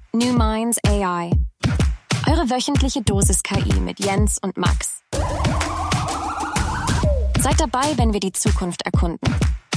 New Minds AI. Eure wöchentliche Dosis KI mit Jens und Max. Seid dabei, wenn wir die Zukunft erkunden.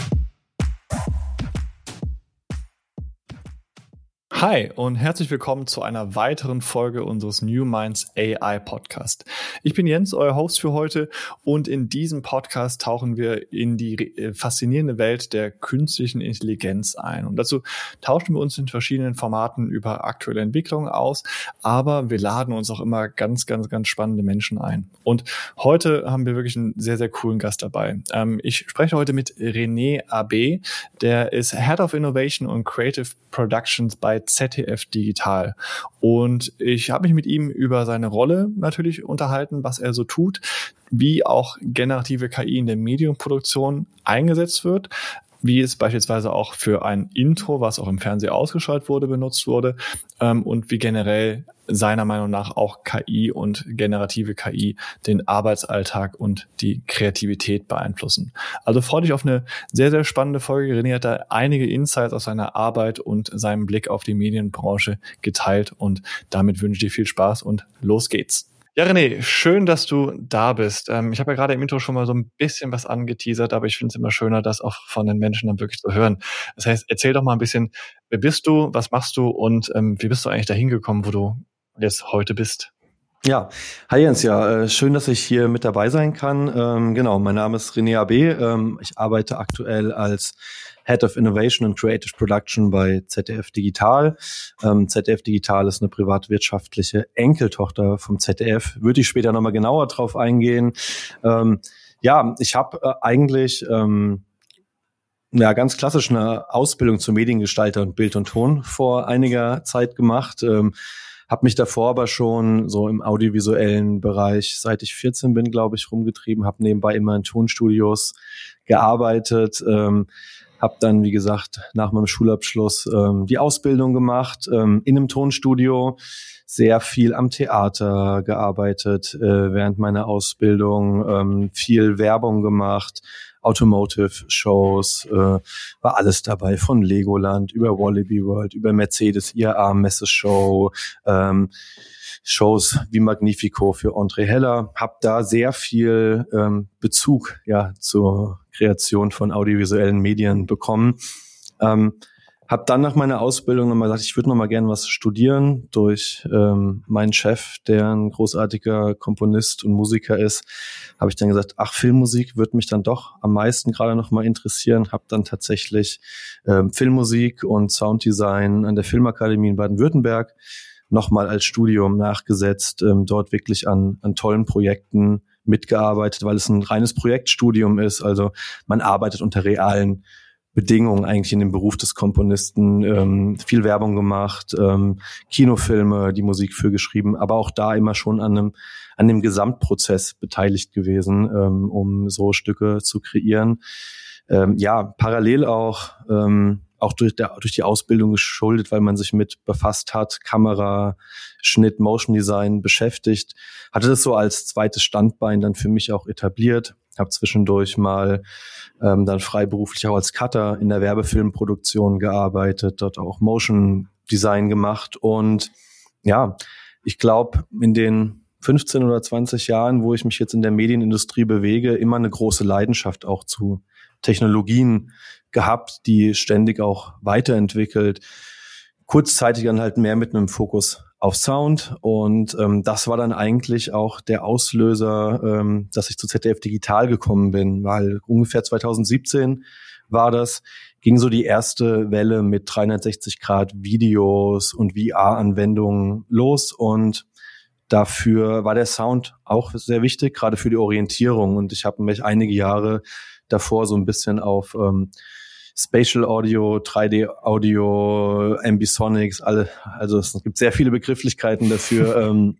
Hi und herzlich willkommen zu einer weiteren Folge unseres New Minds AI Podcast. Ich bin Jens, euer Host für heute, und in diesem Podcast tauchen wir in die faszinierende Welt der künstlichen Intelligenz ein. Und dazu tauschen wir uns in verschiedenen Formaten über aktuelle Entwicklungen aus, aber wir laden uns auch immer ganz spannende Menschen ein. Und heute haben wir wirklich einen sehr coolen Gast dabei. Ich spreche heute mit René Abe, der ist Head of Innovation und Creative Productions bei ZDF Digital. Und ich habe mich mit ihm über seine Rolle natürlich unterhalten, was er so tut, wie auch generative KI in der Medienproduktion eingesetzt wird, wie es beispielsweise auch für ein Intro, was auch im Fernsehen ausgestrahlt wurde, benutzt wurde, und wie generell seiner Meinung nach auch KI und generative KI den Arbeitsalltag und die Kreativität beeinflussen. Also freue dich auf eine sehr spannende Folge. René hat da einige Insights aus seiner Arbeit und seinem Blick auf die Medienbranche geteilt, und damit wünsche ich dir viel Spaß und los geht's. Ja, René, schön, dass du da bist. Ich habe ja gerade im Intro schon mal so ein bisschen was angeteasert, aber ich finde es immer schöner, das auch von den Menschen dann wirklich zu hören. Das heißt, erzähl doch mal ein bisschen, wer bist du, was machst du und wie bist du eigentlich dahin gekommen, wo du jetzt heute bist? Ja, hi Jens, schön, dass ich hier mit dabei sein kann. Genau, mein Name ist René Abe. Ich arbeite aktuell als Head of Innovation and Creative Production bei ZDF Digital. ZDF Digital ist eine privatwirtschaftliche Enkeltochter vom ZDF. Würde ich später nochmal genauer drauf eingehen. Ich habe eigentlich ganz klassisch eine Ausbildung zum Mediengestalter und Bild und Ton vor einiger Zeit gemacht. Habe mich davor aber schon so im audiovisuellen Bereich, seit ich 14 bin, glaube ich, rumgetrieben, habe nebenbei immer in Tonstudios gearbeitet, habe dann, wie gesagt, nach meinem Schulabschluss die Ausbildung gemacht, in einem Tonstudio, sehr viel am Theater gearbeitet während meiner Ausbildung, viel Werbung gemacht, Automotive-Shows, war alles dabei, von Legoland über Wallaby World, über Mercedes IAA-Messeshow, Shows wie Magnifico für André Heller. Hab da sehr viel Bezug zur Kreation von audiovisuellen Medien bekommen. Hab dann nach meiner Ausbildung nochmal gesagt, ich würde nochmal gerne was studieren. Durch meinen Chef, der ein großartiger Komponist und Musiker ist, habe ich dann gesagt, Filmmusik würde mich dann doch am meisten gerade nochmal interessieren. Habe dann tatsächlich Filmmusik und Sounddesign an der Filmakademie in Baden-Württemberg nochmal als Studium nachgesetzt, dort wirklich an tollen Projekten mitgearbeitet, weil es ein reines Projektstudium ist. Also man arbeitet unter realen Bedingungen eigentlich in dem Beruf des Komponisten, viel Werbung gemacht, Kinofilme, die Musik für geschrieben, aber auch da immer schon an dem Gesamtprozess beteiligt gewesen, um so Stücke zu kreieren. Parallel auch durch die Ausbildung geschuldet, weil man sich mit befasst hat, Kamera, Schnitt, Motion Design beschäftigt, hatte das so als zweites Standbein dann für mich auch etabliert. Habe zwischendurch mal dann freiberuflich auch als Cutter in der Werbefilmproduktion gearbeitet, dort auch Motion Design gemacht. Und ich glaube, in den 15 oder 20 Jahren, wo ich mich jetzt in der Medienindustrie bewege, immer eine große Leidenschaft auch zu Technologien gehabt, die ständig auch weiterentwickelt. Kurzzeitig dann halt mehr mit einem Fokus auf Sound, und das war dann eigentlich auch der Auslöser, dass ich zu ZDF Digital gekommen bin, weil ungefähr 2017 war das, ging so die erste Welle mit 360-Grad-Videos und VR-Anwendungen los, und dafür war der Sound auch sehr wichtig, gerade für die Orientierung, und ich habe mich einige Jahre davor so ein bisschen auf Spatial Audio, 3D Audio, Ambisonics, also es gibt sehr viele Begrifflichkeiten dafür,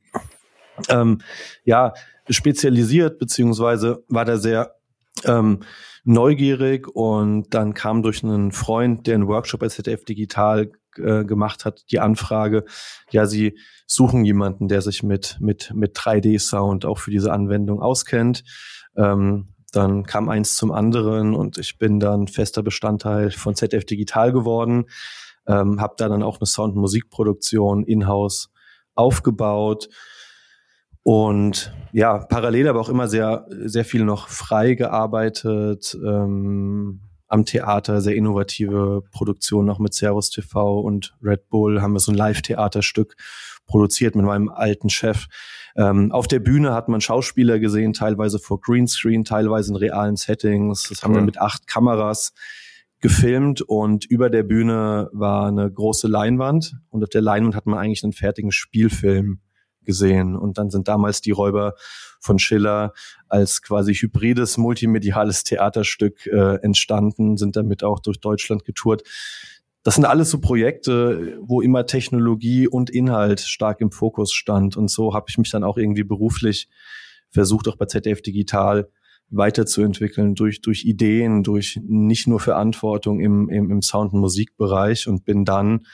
spezialisiert, beziehungsweise war da sehr neugierig, und dann kam durch einen Freund, der einen Workshop bei ZDF Digital gemacht hat, die Anfrage, sie suchen jemanden, der sich mit 3D-Sound auch für diese Anwendung auskennt. Dann kam eins zum anderen, und ich bin dann fester Bestandteil von ZDF Digital geworden. habe da dann auch eine Sound- und Musikproduktion in-house aufgebaut und ja, parallel aber auch immer sehr, sehr viel noch frei gearbeitet, am Theater, sehr innovative Produktionen, auch mit Servus TV und Red Bull haben wir so ein Live-Theaterstück produziert mit meinem alten Chef. Auf der Bühne hat man Schauspieler gesehen, teilweise vor Greenscreen, teilweise in realen Settings. Das haben wir mit 8 Kameras gefilmt und über der Bühne war eine große Leinwand und auf der Leinwand hat man eigentlich einen fertigen Spielfilm gesehen. Und dann sind damals die Räuber von Schiller als quasi hybrides, multimediales Theaterstück entstanden, sind damit auch durch Deutschland getourt. Das sind alles so Projekte, wo immer Technologie und Inhalt stark im Fokus stand. Und so habe ich mich dann auch irgendwie beruflich versucht, auch bei ZDF Digital weiterzuentwickeln, durch Ideen, durch nicht nur Verantwortung im Sound- und Musikbereich und bin dann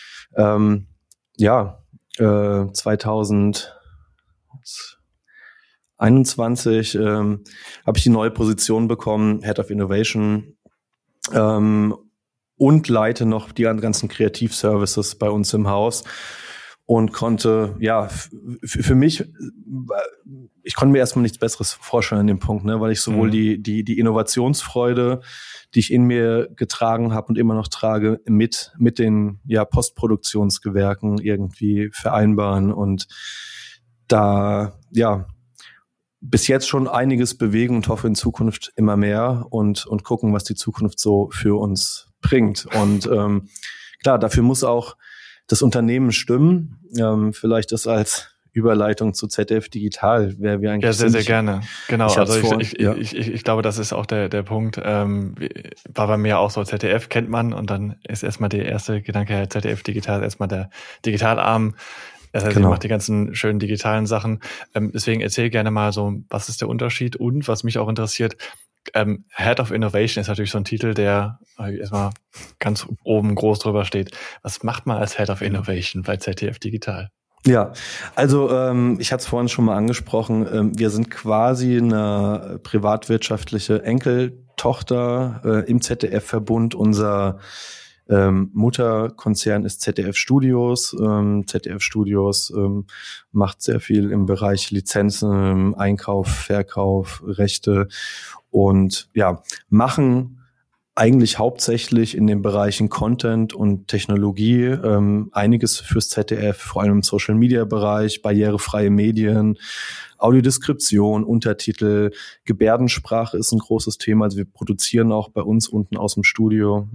2021 habe ich die neue Position bekommen, Head of Innovation, und leite noch die ganzen Kreativservices bei uns im Haus und konnte, für mich, ich konnte mir erstmal nichts Besseres vorstellen an dem Punkt, ne, weil ich sowohl die Innovationsfreude, die ich in mir getragen habe und immer noch trage, mit den Postproduktionsgewerken irgendwie vereinbaren und da, bis jetzt schon einiges bewegen und hoffe in Zukunft immer mehr und gucken, was die Zukunft so für uns bringt. Und klar, dafür muss auch das Unternehmen stimmen. Vielleicht das als Überleitung zu ZDF Digital, wer wir eigentlich sehr, sind. Sehr gerne. Genau, ich glaube, das ist auch der Punkt. War bei mir auch so, ZDF kennt man und dann ist erstmal der erste Gedanke, ZDF Digital, erstmal der Digitalarm. Das heißt, ihr macht die ganzen schönen digitalen Sachen. Deswegen erzähl gerne mal so, was ist der Unterschied? Und was mich auch interessiert, Head of Innovation ist natürlich so ein Titel, der erstmal ganz oben groß drüber steht. Was macht man als Head of Innovation bei ZDF Digital? Ja, also ich hatte es vorhin schon mal angesprochen, wir sind quasi eine privatwirtschaftliche Enkeltochter im ZDF-Verbund. Unser Mutterkonzern ist ZDF Studios. ZDF Studios macht sehr viel im Bereich Lizenzen, Einkauf, Verkauf, Rechte und machen eigentlich hauptsächlich in den Bereichen Content und Technologie einiges fürs ZDF, vor allem im Social-Media-Bereich, barrierefreie Medien, Audiodeskription, Untertitel, Gebärdensprache ist ein großes Thema. Also wir produzieren auch bei uns unten aus dem Studio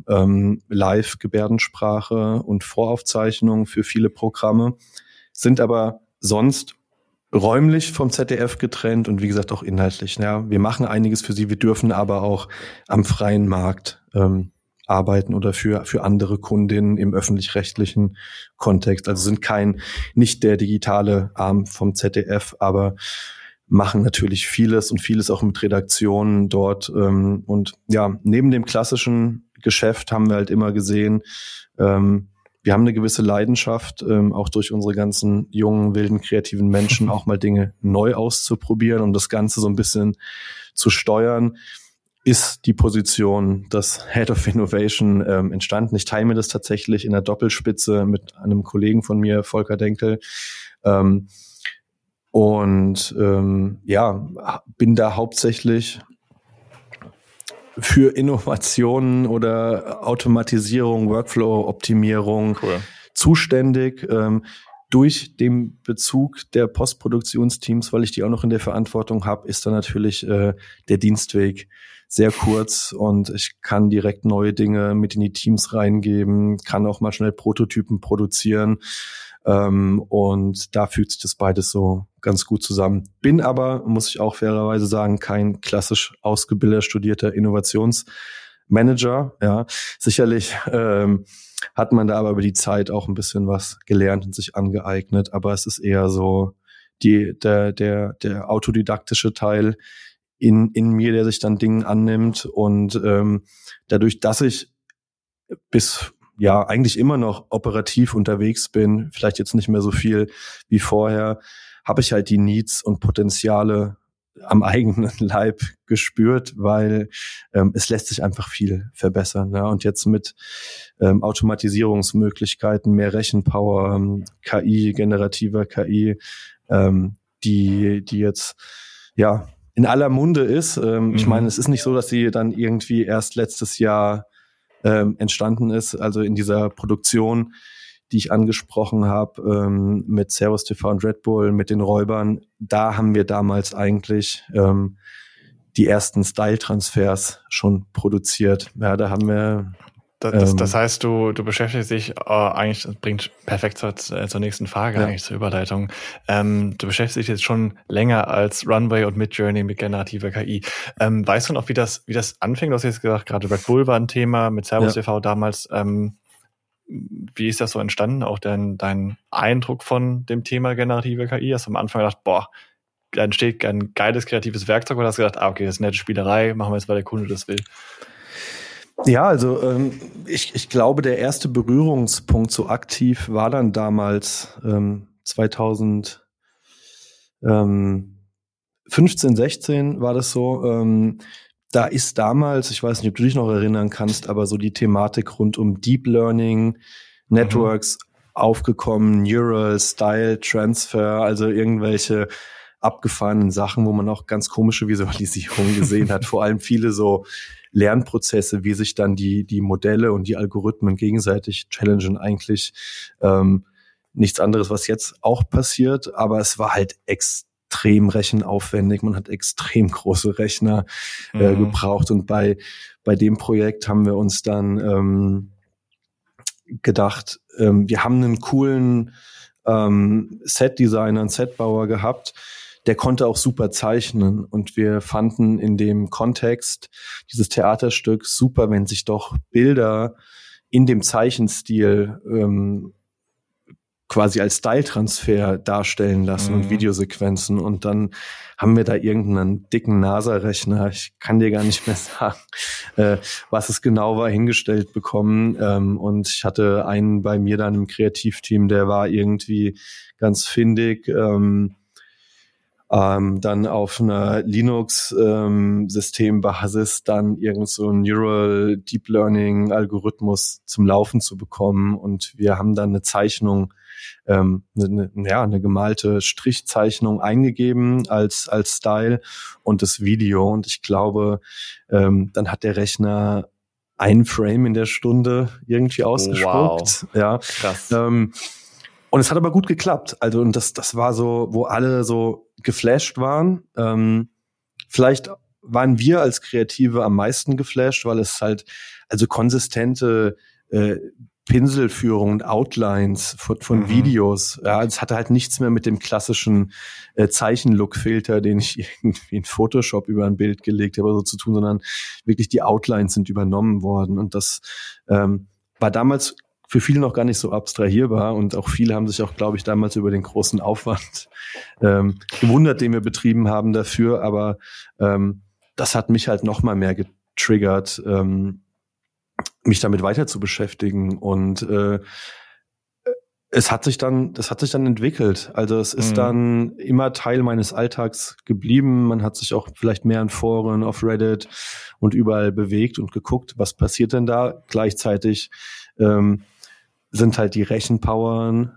Live-Gebärdensprache und Voraufzeichnungen für viele Programme, sind aber sonst räumlich vom ZDF getrennt und wie gesagt auch inhaltlich. Ja, wir machen einiges für sie, wir dürfen aber auch am freien Markt arbeiten oder für andere Kundinnen im öffentlich-rechtlichen Kontext. Also sind nicht der digitale Arm vom ZDF, aber machen natürlich vieles und vieles auch mit Redaktionen dort. Und neben dem klassischen Geschäft haben wir halt immer gesehen, wir haben eine gewisse Leidenschaft, auch durch unsere ganzen jungen, wilden, kreativen Menschen auch mal Dinge neu auszuprobieren und das Ganze so ein bisschen zu steuern, ist die Position des Head of Innovation entstanden. Ich teile mir das tatsächlich in der Doppelspitze mit einem Kollegen von mir, Volker Denkel. Bin da hauptsächlich für Innovationen oder Automatisierung, Workflow-Optimierung zuständig, durch den Bezug der Postproduktionsteams, weil ich die auch noch in der Verantwortung habe, ist dann natürlich der Dienstweg sehr kurz und ich kann direkt neue Dinge mit in die Teams reingeben, kann auch mal schnell Prototypen produzieren. Und da fügt sich das beides so ganz gut zusammen. Bin aber, muss ich auch fairerweise sagen, kein klassisch ausgebildeter, studierter Innovationsmanager. Ja, sicherlich hat man da aber über die Zeit auch ein bisschen was gelernt und sich angeeignet. Aber es ist eher so der autodidaktische Teil in mir, der sich dann Dingen annimmt. Und dadurch, dass ich eigentlich immer noch operativ unterwegs bin, vielleicht jetzt nicht mehr so viel wie vorher, habe ich halt die Needs und Potenziale am eigenen Leib gespürt, weil es lässt sich einfach viel verbessern. Ja? Und jetzt mit Automatisierungsmöglichkeiten, mehr Rechenpower, KI, generativer KI, die jetzt ja in aller Munde ist. Ich meine, es ist nicht so, dass sie dann irgendwie erst letztes Jahr entstanden ist, also in dieser Produktion, die ich angesprochen habe, mit Servus TV und Red Bull, mit den Räubern, da haben wir damals eigentlich die ersten Style-Transfers schon produziert. Ja, da haben wir Das heißt, du beschäftigst dich eigentlich, das bringt perfekt zur nächsten Frage, eigentlich zur Überleitung. Du beschäftigst dich jetzt schon länger als Runway und Midjourney mit generativer KI. Weißt du noch, wie das anfing? Du hast jetzt gesagt, gerade Red Bull war ein Thema mit Servus TV damals. Wie ist das so entstanden? Auch dein Eindruck von dem Thema generative KI? Hast du am Anfang gedacht, da entsteht ein geiles kreatives Werkzeug, oder hast du gedacht, okay, das ist eine nette Spielerei, machen wir jetzt, weil der Kunde das will? Ja, also ich glaube, der erste Berührungspunkt so aktiv war dann damals 2015, 16 war das so. Da ist damals, ich weiß nicht, ob du dich noch erinnern kannst, aber so die Thematik rund um Deep Learning, Networks aufgekommen, Neural Style Transfer, also irgendwelche abgefahrenen Sachen, wo man auch ganz komische Visualisierungen gesehen hat. Vor allem viele so Lernprozesse, wie sich dann die Modelle und die Algorithmen gegenseitig challengen, eigentlich nichts anderes, was jetzt auch passiert, aber es war halt extrem rechenaufwendig. Man hat extrem große Rechner gebraucht, und bei dem Projekt haben wir uns dann gedacht, wir haben einen coolen Setdesigner, einen Setbauer gehabt, der konnte auch super zeichnen, und wir fanden in dem Kontext dieses Theaterstücks super, wenn sich doch Bilder in dem Zeichenstil quasi als Style-Transfer darstellen lassen und Videosequenzen, und dann haben wir da irgendeinen dicken NASA-Rechner, ich kann dir gar nicht mehr sagen, was es genau war, hingestellt bekommen, und ich hatte einen bei mir dann im Kreativteam, der war irgendwie ganz findig, dann auf einer Linux-Systembasis dann irgend so ein Neural Deep Learning Algorithmus zum Laufen zu bekommen, und wir haben dann eine Zeichnung, eine gemalte Strichzeichnung eingegeben als Style und das Video, und ich glaube, dann hat der Rechner ein Frame in der Stunde irgendwie ausgespuckt. Wow. Ja, krass. Und es hat aber gut geklappt. Also, und das war so, wo alle so geflasht waren. Vielleicht waren wir als Kreative am meisten geflasht, weil es halt also konsistente Pinselführung und Outlines von Videos. Ja, es hatte halt nichts mehr mit dem klassischen Zeichenlook-Filter, den ich irgendwie in Photoshop über ein Bild gelegt habe, so zu tun, sondern wirklich die Outlines sind übernommen worden. Und das war damals für viele noch gar nicht so abstrahierbar, und auch viele haben sich auch, glaube ich, damals über den großen Aufwand gewundert, den wir betrieben haben dafür, aber das hat mich halt noch mal mehr getriggert, mich damit weiter zu beschäftigen, und das hat sich dann entwickelt. Also es ist dann immer Teil meines Alltags geblieben. Man hat sich auch vielleicht mehr in Foren, auf Reddit und überall bewegt und geguckt, was passiert denn da. Gleichzeitig sind halt die Rechenpowern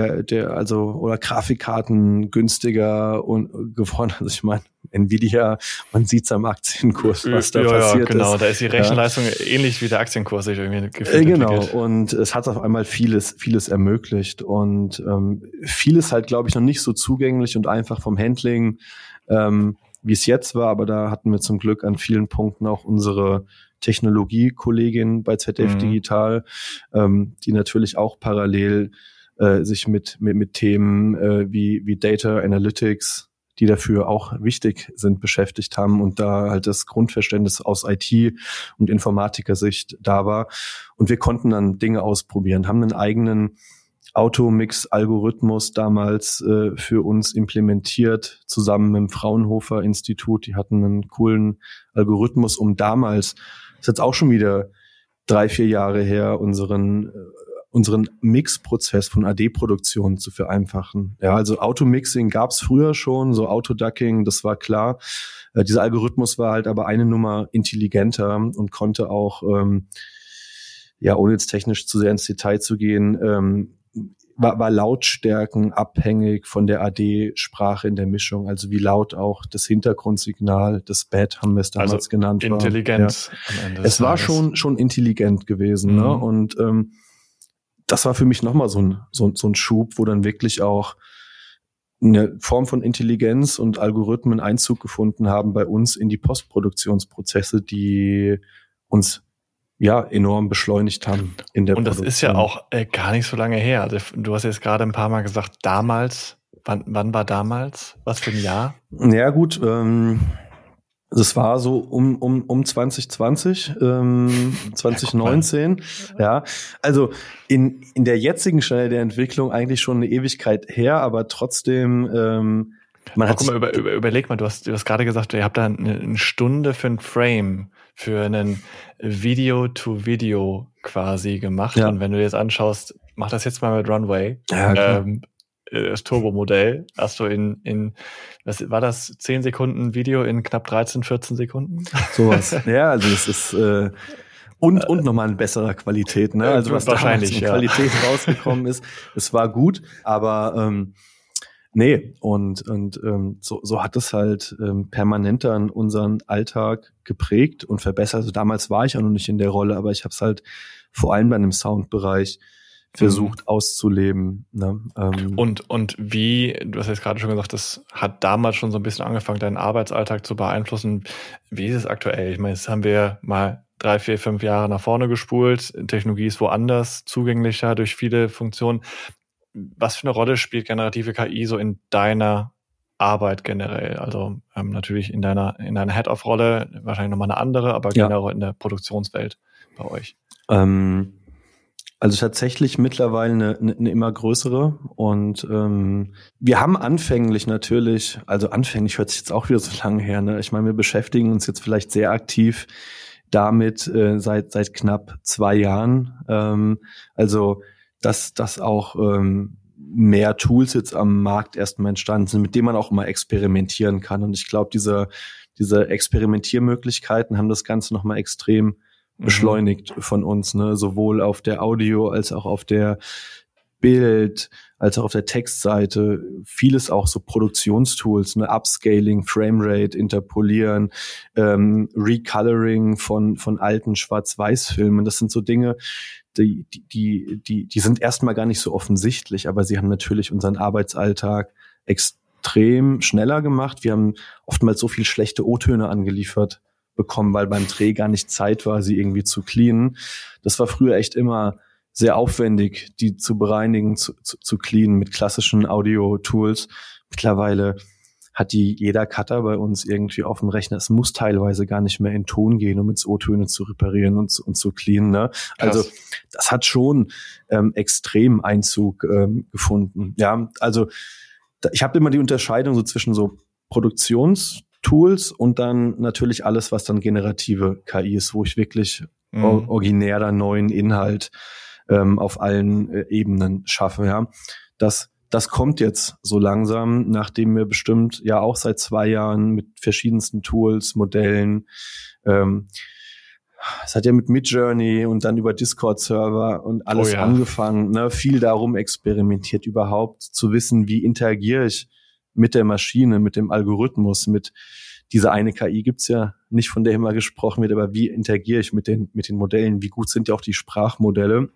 oder Grafikkarten günstiger und geworden. Also ich meine, Nvidia, man sieht's am Aktienkurs, was da passiert genau, ist. Da ist die Rechenleistung ähnlich wie der Aktienkurs sich irgendwie gefühlt genau, entwickelt. Und es hat auf einmal vieles ermöglicht, und vieles halt, glaube ich, noch nicht so zugänglich und einfach vom Handling, wie es jetzt war, aber da hatten wir zum Glück an vielen Punkten auch unsere Technologiekollegin bei ZDF Digital, die natürlich auch parallel sich mit Themen wie Data Analytics, die dafür auch wichtig sind, beschäftigt haben, und da halt das Grundverständnis aus IT- und Informatikersicht da war. Und wir konnten dann Dinge ausprobieren, haben einen eigenen Automix-Algorithmus damals für uns implementiert, zusammen mit dem Fraunhofer Institut. Die hatten einen coolen Algorithmus, um damals, das ist jetzt auch schon wieder 3-4 Jahre her, unseren unseren Mixprozess von AD-Produktionen zu vereinfachen. Ja, also Automixing gab es früher schon, so Autoducking, das war klar. Dieser Algorithmus war halt aber eine Nummer intelligenter und konnte auch, ohne jetzt technisch zu sehr ins Detail zu gehen, war Lautstärken abhängig von der AD-Sprache in der Mischung, also wie laut auch das Hintergrundsignal, das Bed haben wir es damals genannt. Intelligent war. Am Ende es war schon intelligent gewesen, ne? Und das war für mich nochmal so ein Schub, wo dann wirklich auch eine Form von Intelligenz und Algorithmen Einzug gefunden haben bei uns in die Postproduktionsprozesse, die uns enorm beschleunigt haben in der Produktion. Und das ist ja auch gar nicht so lange her. Also du hast jetzt gerade ein paar Mal gesagt, damals. Wann war damals? Was für ein Jahr? Ja gut, das war so um 2020, 2019. Ja, also in der jetzigen Stelle der Entwicklung eigentlich schon eine Ewigkeit her, aber trotzdem überleg mal, du hast gerade gesagt, ihr habt da eine Stunde für ein Frame, für einen Video-to-Video quasi gemacht. Ja. Und wenn du dir jetzt anschaust, mach das jetzt mal mit Runway. Ja, das Turbo-Modell hast du in was war das, 10 Sekunden Video in knapp 13, 14 Sekunden? Sowas. Ja, also das ist und nochmal in besserer Qualität, ne? Also was wahrscheinlich da Qualität rausgekommen ist, es war gut, aber so hat es halt permanent dann unseren Alltag geprägt und verbessert. Also damals war ich auch noch nicht in der Rolle, aber ich habe es halt vor allem bei dem Soundbereich versucht auszuleben. Ne? Und wie, du hast jetzt gerade schon gesagt, das hat damals schon so ein bisschen angefangen, deinen Arbeitsalltag zu beeinflussen. Wie ist es aktuell? Ich meine, jetzt haben wir mal 3, 4, 5 Jahre nach vorne gespult. Technologie ist woanders, zugänglicher durch viele Funktionen. Was für eine Rolle spielt generative KI so in deiner Arbeit generell? Also natürlich in deiner Head-Off-Rolle wahrscheinlich nochmal eine andere, aber generell in der Produktionswelt bei euch. Also tatsächlich mittlerweile eine immer größere und wir haben anfänglich hört sich jetzt auch wieder so lange her, ne? Ich meine, wir beschäftigen uns jetzt vielleicht sehr aktiv damit seit knapp 2 Jahren. Also dass auch mehr Tools jetzt am Markt erstmal entstanden sind, mit denen man auch mal experimentieren kann. Und ich glaube, diese Experimentiermöglichkeiten haben das Ganze nochmal extrem beschleunigt von uns, ne? Sowohl auf der Audio als auch auf der Bild, als auch auf der Textseite. Vieles auch so Produktionstools, ne? Upscaling, Framerate, Interpolieren, Recoloring von alten Schwarz-Weiß-Filmen. Das sind so Dinge, die sind erstmal gar nicht so offensichtlich, aber sie haben natürlich unseren Arbeitsalltag extrem schneller gemacht. Wir haben oftmals so viel schlechte O-Töne angeliefert bekommen, weil beim Dreh gar nicht Zeit war, sie irgendwie zu cleanen. Das war früher echt immer sehr aufwendig, die zu bereinigen, zu cleanen mit klassischen Audio-Tools. Mittlerweile hat jeder Cutter bei uns irgendwie auf dem Rechner. Es muss teilweise gar nicht mehr in Ton gehen, um jetzt O-Töne zu reparieren und zu cleanen. Ne? Also das hat schon extrem Einzug gefunden. Ja, also ich habe immer die Unterscheidung so zwischen so Produktionstools und dann natürlich alles, was dann generative KI ist, wo ich wirklich originärer neuen Inhalt auf allen Ebenen schaffe. Ja, das kommt jetzt so langsam, nachdem wir bestimmt ja auch seit 2 Jahren mit verschiedensten Tools, Modellen, es hat ja mit Midjourney und dann über Discord-Server und alles angefangen, ne, viel darum experimentiert, überhaupt zu wissen, wie interagiere ich mit der Maschine, mit dem Algorithmus, mit dieser eine KI gibt's ja nicht, von der immer gesprochen wird, aber wie interagiere ich mit den Modellen, wie gut sind ja auch die Sprachmodelle.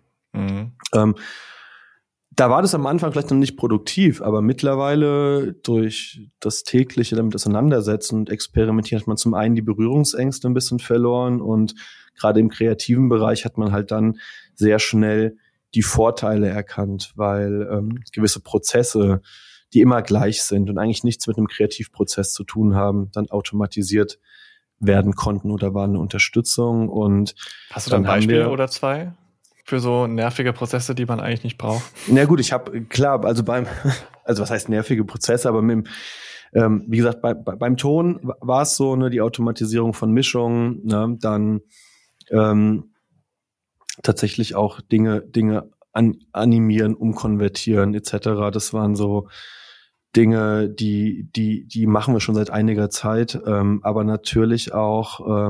Da war das am Anfang vielleicht noch nicht produktiv, aber mittlerweile durch das tägliche damit auseinandersetzen und experimentieren hat man zum einen die Berührungsängste ein bisschen verloren und gerade im kreativen Bereich hat man halt dann sehr schnell die Vorteile erkannt, weil gewisse Prozesse, die immer gleich sind und eigentlich nichts mit einem Kreativprozess zu tun haben, dann automatisiert werden konnten oder waren eine Unterstützung. Und hast du da ein Beispiel oder 2? Für so nervige Prozesse, die man eigentlich nicht braucht? Na gut, ich habe, klar, also was heißt nervige Prozesse, aber wie gesagt, beim Ton war es so, ne, die Automatisierung von Mischungen, ne, dann tatsächlich auch Dinge animieren, umkonvertieren etc. Das waren so Dinge, die machen wir schon seit einiger Zeit, aber natürlich auch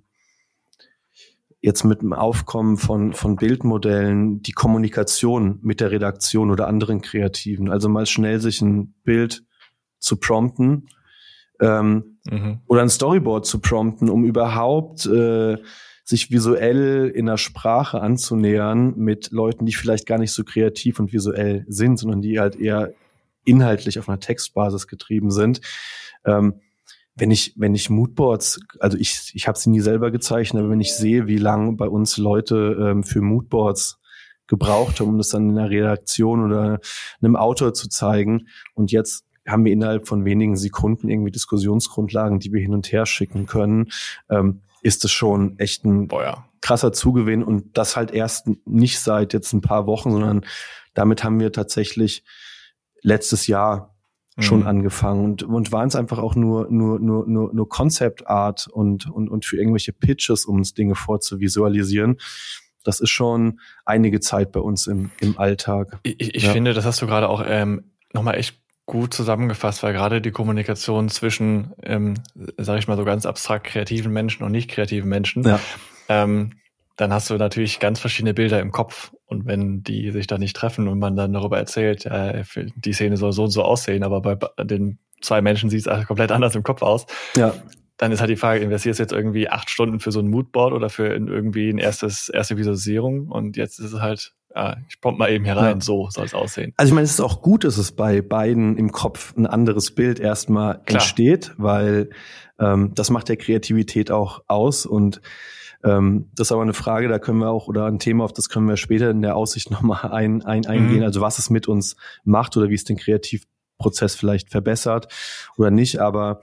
jetzt mit dem Aufkommen von Bildmodellen die Kommunikation mit der Redaktion oder anderen Kreativen, also mal schnell sich ein Bild zu prompten oder ein Storyboard zu prompten, um überhaupt sich visuell in der Sprache anzunähern mit Leuten, die vielleicht gar nicht so kreativ und visuell sind, sondern die halt eher inhaltlich auf einer Textbasis getrieben sind. Wenn ich Moodboards, also ich habe sie nie selber gezeichnet, aber wenn ich sehe, wie lange bei uns Leute für Moodboards gebraucht haben, um das dann in einer Redaktion oder einem Autor zu zeigen, und jetzt haben wir innerhalb von wenigen Sekunden irgendwie Diskussionsgrundlagen, die wir hin und her schicken können, ist es schon echt ein krasser Zugewinn, und das halt erst nicht seit jetzt ein paar Wochen, sondern damit haben wir tatsächlich letztes Jahr schon angefangen und waren es einfach auch nur Concept Art und für irgendwelche Pitches, um uns Dinge vorzuvisualisieren. Das ist schon einige Zeit bei uns im Alltag. Ich finde, das hast du gerade auch nochmal echt gut zusammengefasst, weil gerade die Kommunikation zwischen, sage ich mal so ganz abstrakt kreativen Menschen und nicht kreativen Menschen, dann hast du natürlich ganz verschiedene Bilder im Kopf. Und wenn die sich da nicht treffen und man dann darüber erzählt, die Szene soll so und so aussehen, aber bei den zwei Menschen sieht es komplett anders im Kopf aus, dann ist halt die Frage, investierst du jetzt irgendwie 8 Stunden für so ein Moodboard oder für irgendwie eine erste Visualisierung? Und jetzt ist es halt, ich prompt mal eben hier rein, so soll es aussehen. Also ich meine, es ist auch gut, dass es bei beiden im Kopf ein anderes Bild erstmal entsteht, weil das macht der Kreativität auch aus, und das ist aber eine Frage, da können wir auch, oder ein Thema, auf das können wir später in der Aussicht nochmal eingehen, also was es mit uns macht oder wie es den Kreativprozess vielleicht verbessert oder nicht, aber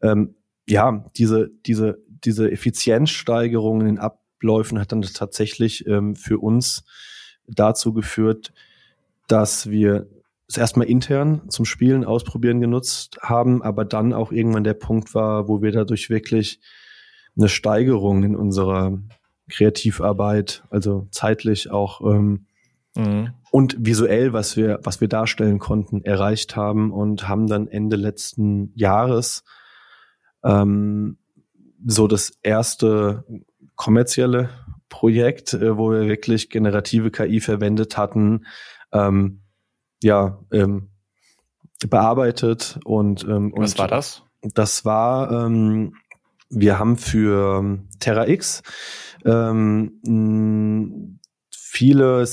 diese Effizienzsteigerung in den Abläufen hat dann tatsächlich für uns dazu geführt, dass wir es erstmal intern zum Spielen, Ausprobieren genutzt haben, aber dann auch irgendwann der Punkt war, wo wir dadurch wirklich eine Steigerung in unserer Kreativarbeit, also zeitlich auch und visuell, was wir darstellen konnten, erreicht haben, und haben dann Ende letzten Jahres so das erste kommerzielle Projekt, wo wir wirklich generative KI verwendet hatten, bearbeitet und was war das? Das war wir haben für Terra X viele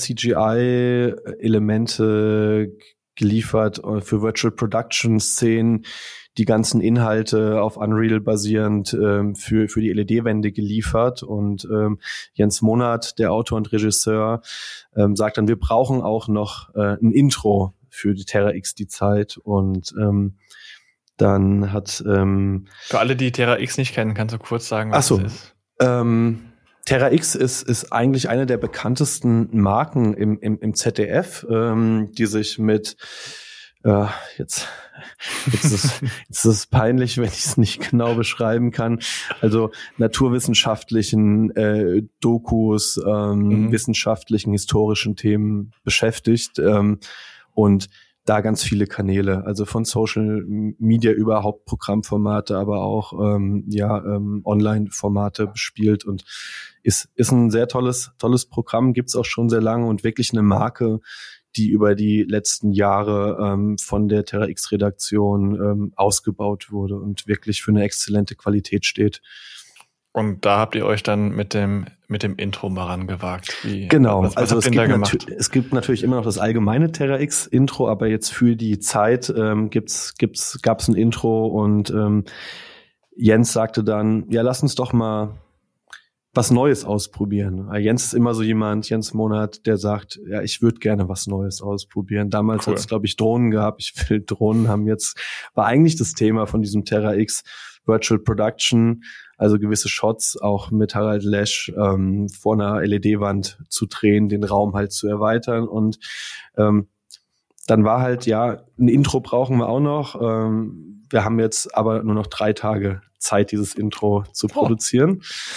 CGI-Elemente geliefert für Virtual Production Szenen, die ganzen Inhalte auf Unreal basierend für die LED-Wände geliefert, und Jens Monat, der Autor und Regisseur, sagt dann, wir brauchen auch noch ein Intro für die Terra X die Zeit, und dann hat für alle, die Terra X nicht kennen, kannst du kurz sagen, was das ist? Terra X ist eigentlich eine der bekanntesten Marken im ZDF, die sich mit jetzt ist es peinlich, wenn ich es nicht genau beschreiben kann. Also naturwissenschaftlichen Dokus, wissenschaftlichen, historischen Themen beschäftigt, und da ganz viele Kanäle, also von Social Media über Hauptprogrammformate, aber auch Online-Formate bespielt, und ist ein sehr tolles Programm, gibt's auch schon sehr lange, und wirklich eine Marke, die über die letzten Jahre von der Terra X-Redaktion ausgebaut wurde und wirklich für eine exzellente Qualität steht. Und da habt ihr euch dann mit dem Intro mal rangewagt. Genau, also es gibt natürlich immer noch das allgemeine Terra X Intro, aber jetzt für die Zeit gab's ein Intro, und Jens sagte dann, ja, lass uns doch mal was Neues ausprobieren. Jens ist immer so jemand, Jens Monat, der sagt, ja, ich würde gerne was Neues ausprobieren. Damals hat es, glaube ich, Drohnen gehabt. Drohnen war eigentlich das Thema von diesem Terra X Virtual Production, also gewisse Shots auch mit Harald Lesch vor einer LED-Wand zu drehen, den Raum halt zu erweitern, und dann war halt, ja, ein Intro brauchen wir auch noch. Wir haben jetzt aber nur noch 3 Tage Zeit, dieses Intro zu produzieren.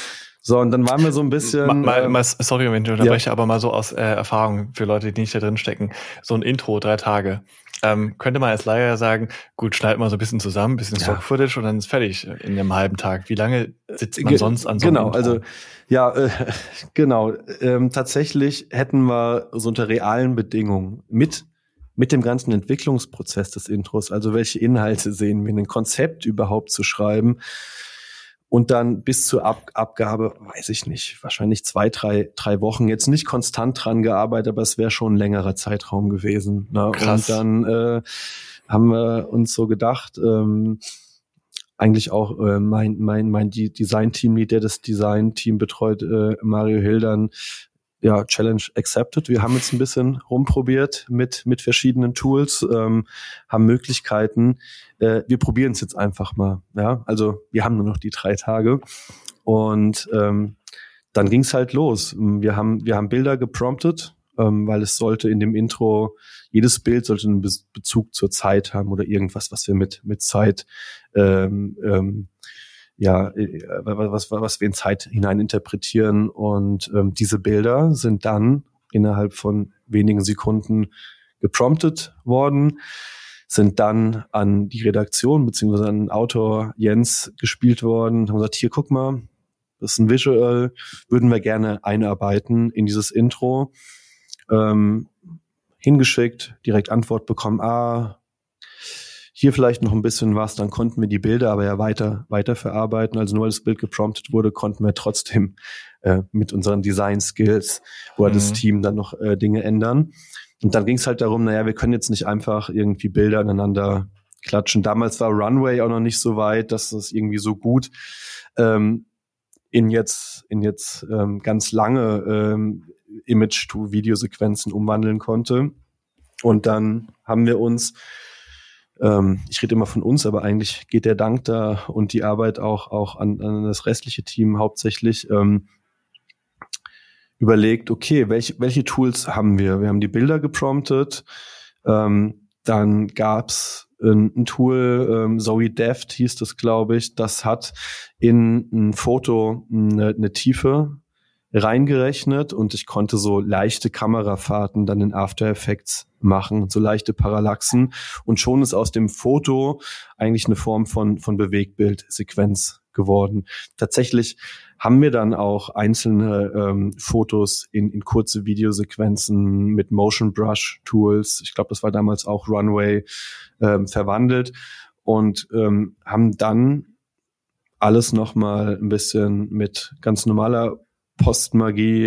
So, und dann waren wir so ein bisschen... sorry, wenn ich unterbreche, aber mal so aus Erfahrung für Leute, die nicht da drin stecken. So ein Intro, 3 Tage. Könnte man als Laie sagen, gut, schneid mal so ein bisschen zusammen, ein bisschen Stock-Footage und dann ist fertig in einem halben Tag. Wie lange sitzt man sonst an so einem Intro? Also, genau. Tatsächlich hätten wir so unter realen Bedingungen mit dem ganzen Entwicklungsprozess des Intros, also welche Inhalte sehen wir, ein Konzept überhaupt zu schreiben, und dann bis zur Abgabe, weiß ich nicht, wahrscheinlich 2, 3 Wochen, jetzt nicht konstant dran gearbeitet, aber es wäre schon ein längerer Zeitraum gewesen. Ne? Krass. Und dann haben wir uns so gedacht, eigentlich auch mein Design-Teamlead, der das Design-Team betreut, Mario Hildern, ja, Challenge accepted. Wir haben jetzt ein bisschen rumprobiert mit verschiedenen Tools, haben Möglichkeiten. Wir probieren es jetzt einfach mal. Ja, also wir haben nur noch die 3 Tage und dann ging es halt los. Wir haben Bilder gepromptet, weil es sollte in dem Intro, jedes Bild sollte einen Bezug zur Zeit haben oder irgendwas, was wir mit Zeit was wir in Zeit hinein interpretieren, und diese Bilder sind dann innerhalb von wenigen Sekunden gepromptet worden, sind dann an die Redaktion beziehungsweise an den Autor Jens gespielt worden, haben gesagt, hier, guck mal, das ist ein Visual, würden wir gerne einarbeiten in dieses Intro, hingeschickt, direkt Antwort bekommen, hier vielleicht noch ein bisschen was, dann konnten wir die Bilder aber ja weiter verarbeiten. Also nur weil das Bild gepromptet wurde, konnten wir trotzdem mit unseren Design-Skills oder das Team dann noch Dinge ändern. Und dann ging es halt darum, wir können jetzt nicht einfach irgendwie Bilder aneinander klatschen. Damals war Runway auch noch nicht so weit, dass das irgendwie so gut in jetzt ganz lange Image-to-Videosequenzen umwandeln konnte. Und dann haben wir uns, ich rede immer von uns, aber eigentlich geht der Dank da und die Arbeit auch an das restliche Team hauptsächlich, überlegt, okay, welche Tools haben wir? Wir haben die Bilder gepromptet, dann gab's ein Tool, Zoe Deft hieß das, glaube ich, das hat in ein Foto eine Tiefe reingerechnet und ich konnte so leichte Kamerafahrten dann in After Effects machen, so leichte Parallaxen, und schon ist aus dem Foto eigentlich eine Form von Bewegtbildsequenz geworden. Tatsächlich haben wir dann auch einzelne Fotos in kurze Videosequenzen mit Motion Brush Tools, ich glaube, das war damals auch Runway, verwandelt und haben dann alles nochmal ein bisschen mit ganz normaler Postmagie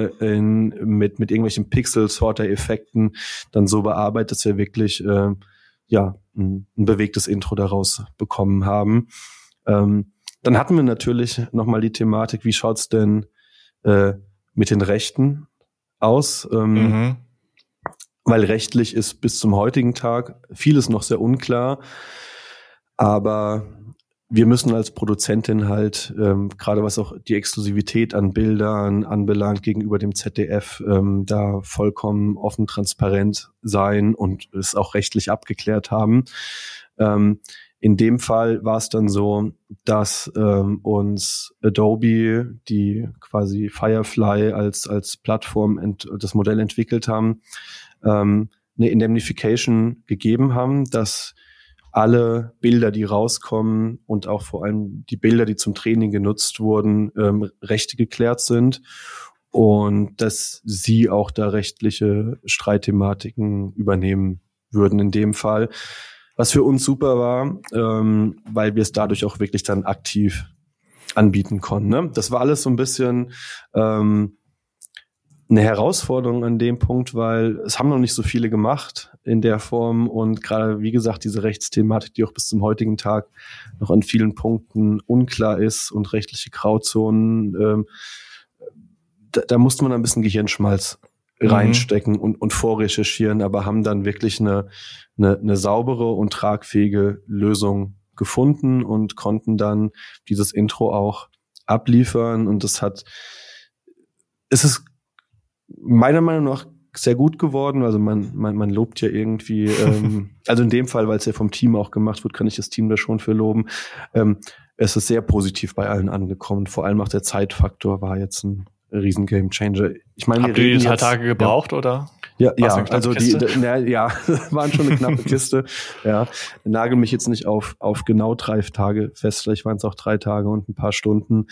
mit irgendwelchen Pixel-Sorter-Effekten dann so bearbeitet, dass wir wirklich ein bewegtes Intro daraus bekommen haben. Dann hatten wir natürlich nochmal die Thematik, wie schaut's denn mit den Rechten aus? Weil rechtlich ist bis zum heutigen Tag vieles noch sehr unklar, aber wir müssen als Produzentin halt, gerade was auch die Exklusivität an Bildern anbelangt, gegenüber dem ZDF, da vollkommen offen, transparent sein und es auch rechtlich abgeklärt haben. In dem Fall war es dann so, dass uns Adobe, die quasi Firefly als Plattform das Modell entwickelt haben, eine Indemnification gegeben haben, dass alle Bilder, die rauskommen und auch vor allem die Bilder, die zum Training genutzt wurden, Rechte geklärt sind und dass sie auch da rechtliche Streitthematiken übernehmen würden in dem Fall. Was für uns super war, weil wir es dadurch auch wirklich dann aktiv anbieten konnten. Ne? Das war alles so ein bisschen eine Herausforderung an dem Punkt, weil es haben noch nicht so viele gemacht in der Form und gerade, wie gesagt, diese Rechtsthematik, die auch bis zum heutigen Tag noch an vielen Punkten unklar ist und rechtliche Grauzonen, da musste man ein bisschen Gehirnschmalz reinstecken und vorrecherchieren, aber haben dann wirklich eine saubere und tragfähige Lösung gefunden und konnten dann dieses Intro auch abliefern und es ist meiner Meinung nach sehr gut geworden. Also man lobt ja irgendwie, also in dem Fall, weil es ja vom Team auch gemacht wird, kann ich das Team da schon für loben. es ist sehr positiv bei allen angekommen. Vor allem auch der Zeitfaktor war jetzt ein riesen Gamechanger. Ich meine, habt ihr die 2 Tage gebraucht, oder? Ja, also waren schon eine knappe Kiste. Ja, nagel mich jetzt nicht auf genau 3 Tage fest, vielleicht waren es auch 3 Tage und ein paar Stunden.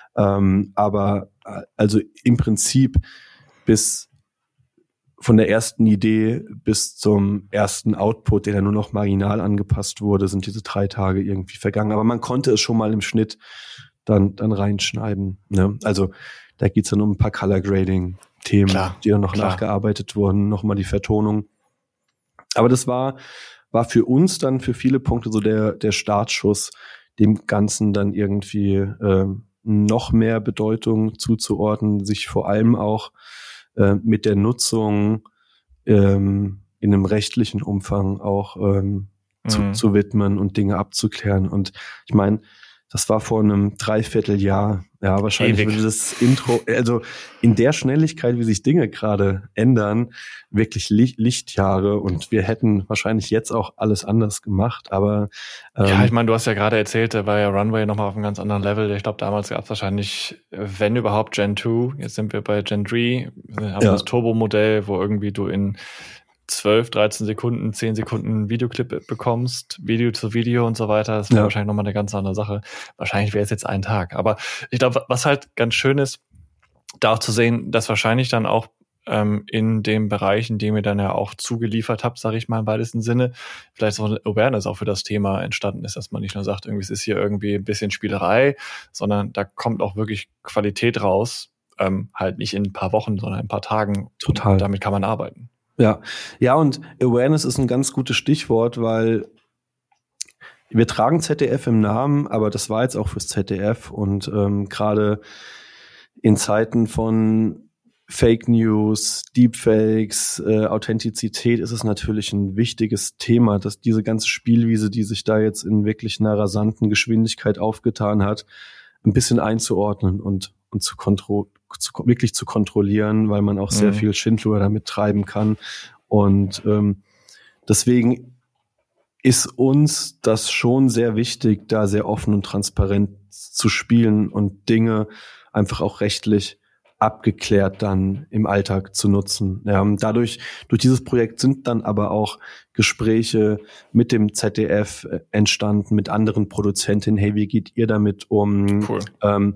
Aber also im Prinzip bis von der ersten Idee bis zum ersten Output, der dann nur noch marginal angepasst wurde, sind diese 3 Tage irgendwie vergangen. Aber man konnte es schon mal im Schnitt dann reinschneiden. Ne? Also da geht's dann um ein paar Color Grading Themen, die dann noch nachgearbeitet wurden, nochmal die Vertonung. Aber das war für uns dann für viele Punkte so der Startschuss, dem Ganzen dann irgendwie noch mehr Bedeutung zuzuordnen, sich vor allem auch mit der Nutzung in einem rechtlichen Umfang auch zu widmen und Dinge abzuklären. Und ich meine, das war vor einem Dreivierteljahr. Ja, wahrscheinlich würde das Intro, also in der Schnelligkeit, wie sich Dinge gerade ändern, wirklich Lichtjahre, und wir hätten wahrscheinlich jetzt auch alles anders gemacht, aber ja, ich meine, du hast ja gerade erzählt, da war ja Runway nochmal auf einem ganz anderen Level. Ich glaube, damals gab es wahrscheinlich, wenn überhaupt, Gen 2. Jetzt sind wir bei Gen 3. Wir haben das Turbo-Modell, wo irgendwie du in 12, 13 Sekunden, 10 Sekunden Videoclip bekommst, Video zu Video und so weiter. Das wäre wahrscheinlich nochmal eine ganz andere Sache. Wahrscheinlich wäre es jetzt ein Tag. Aber ich glaube, was halt ganz schön ist, da auch zu sehen, dass wahrscheinlich dann auch in den Bereichen, die ihr mir dann ja auch zugeliefert habt, sage ich mal im weitesten Sinne, vielleicht so eine Awareness auch für das Thema entstanden ist, dass man nicht nur sagt, irgendwie es ist hier irgendwie ein bisschen Spielerei, sondern da kommt auch wirklich Qualität raus, halt nicht in ein paar Wochen, sondern in ein paar Tagen. Total. Und damit kann man arbeiten. Ja, und Awareness ist ein ganz gutes Stichwort, weil wir tragen ZDF im Namen, aber das war jetzt auch fürs ZDF, und gerade in Zeiten von Fake News, Deepfakes, Authentizität ist es natürlich ein wichtiges Thema, dass diese ganze Spielwiese, die sich da jetzt in wirklich einer rasanten Geschwindigkeit aufgetan hat, ein bisschen einzuordnen und wirklich zu kontrollieren, weil man auch sehr viel Schindluder damit treiben kann. Und deswegen ist uns das schon sehr wichtig, da sehr offen und transparent zu spielen und Dinge einfach auch rechtlich abgeklärt dann im Alltag zu nutzen. Durch dieses Projekt sind dann aber auch Gespräche mit dem ZDF entstanden, mit anderen Produzentinnen. Hey, wie geht ihr damit um? Cool.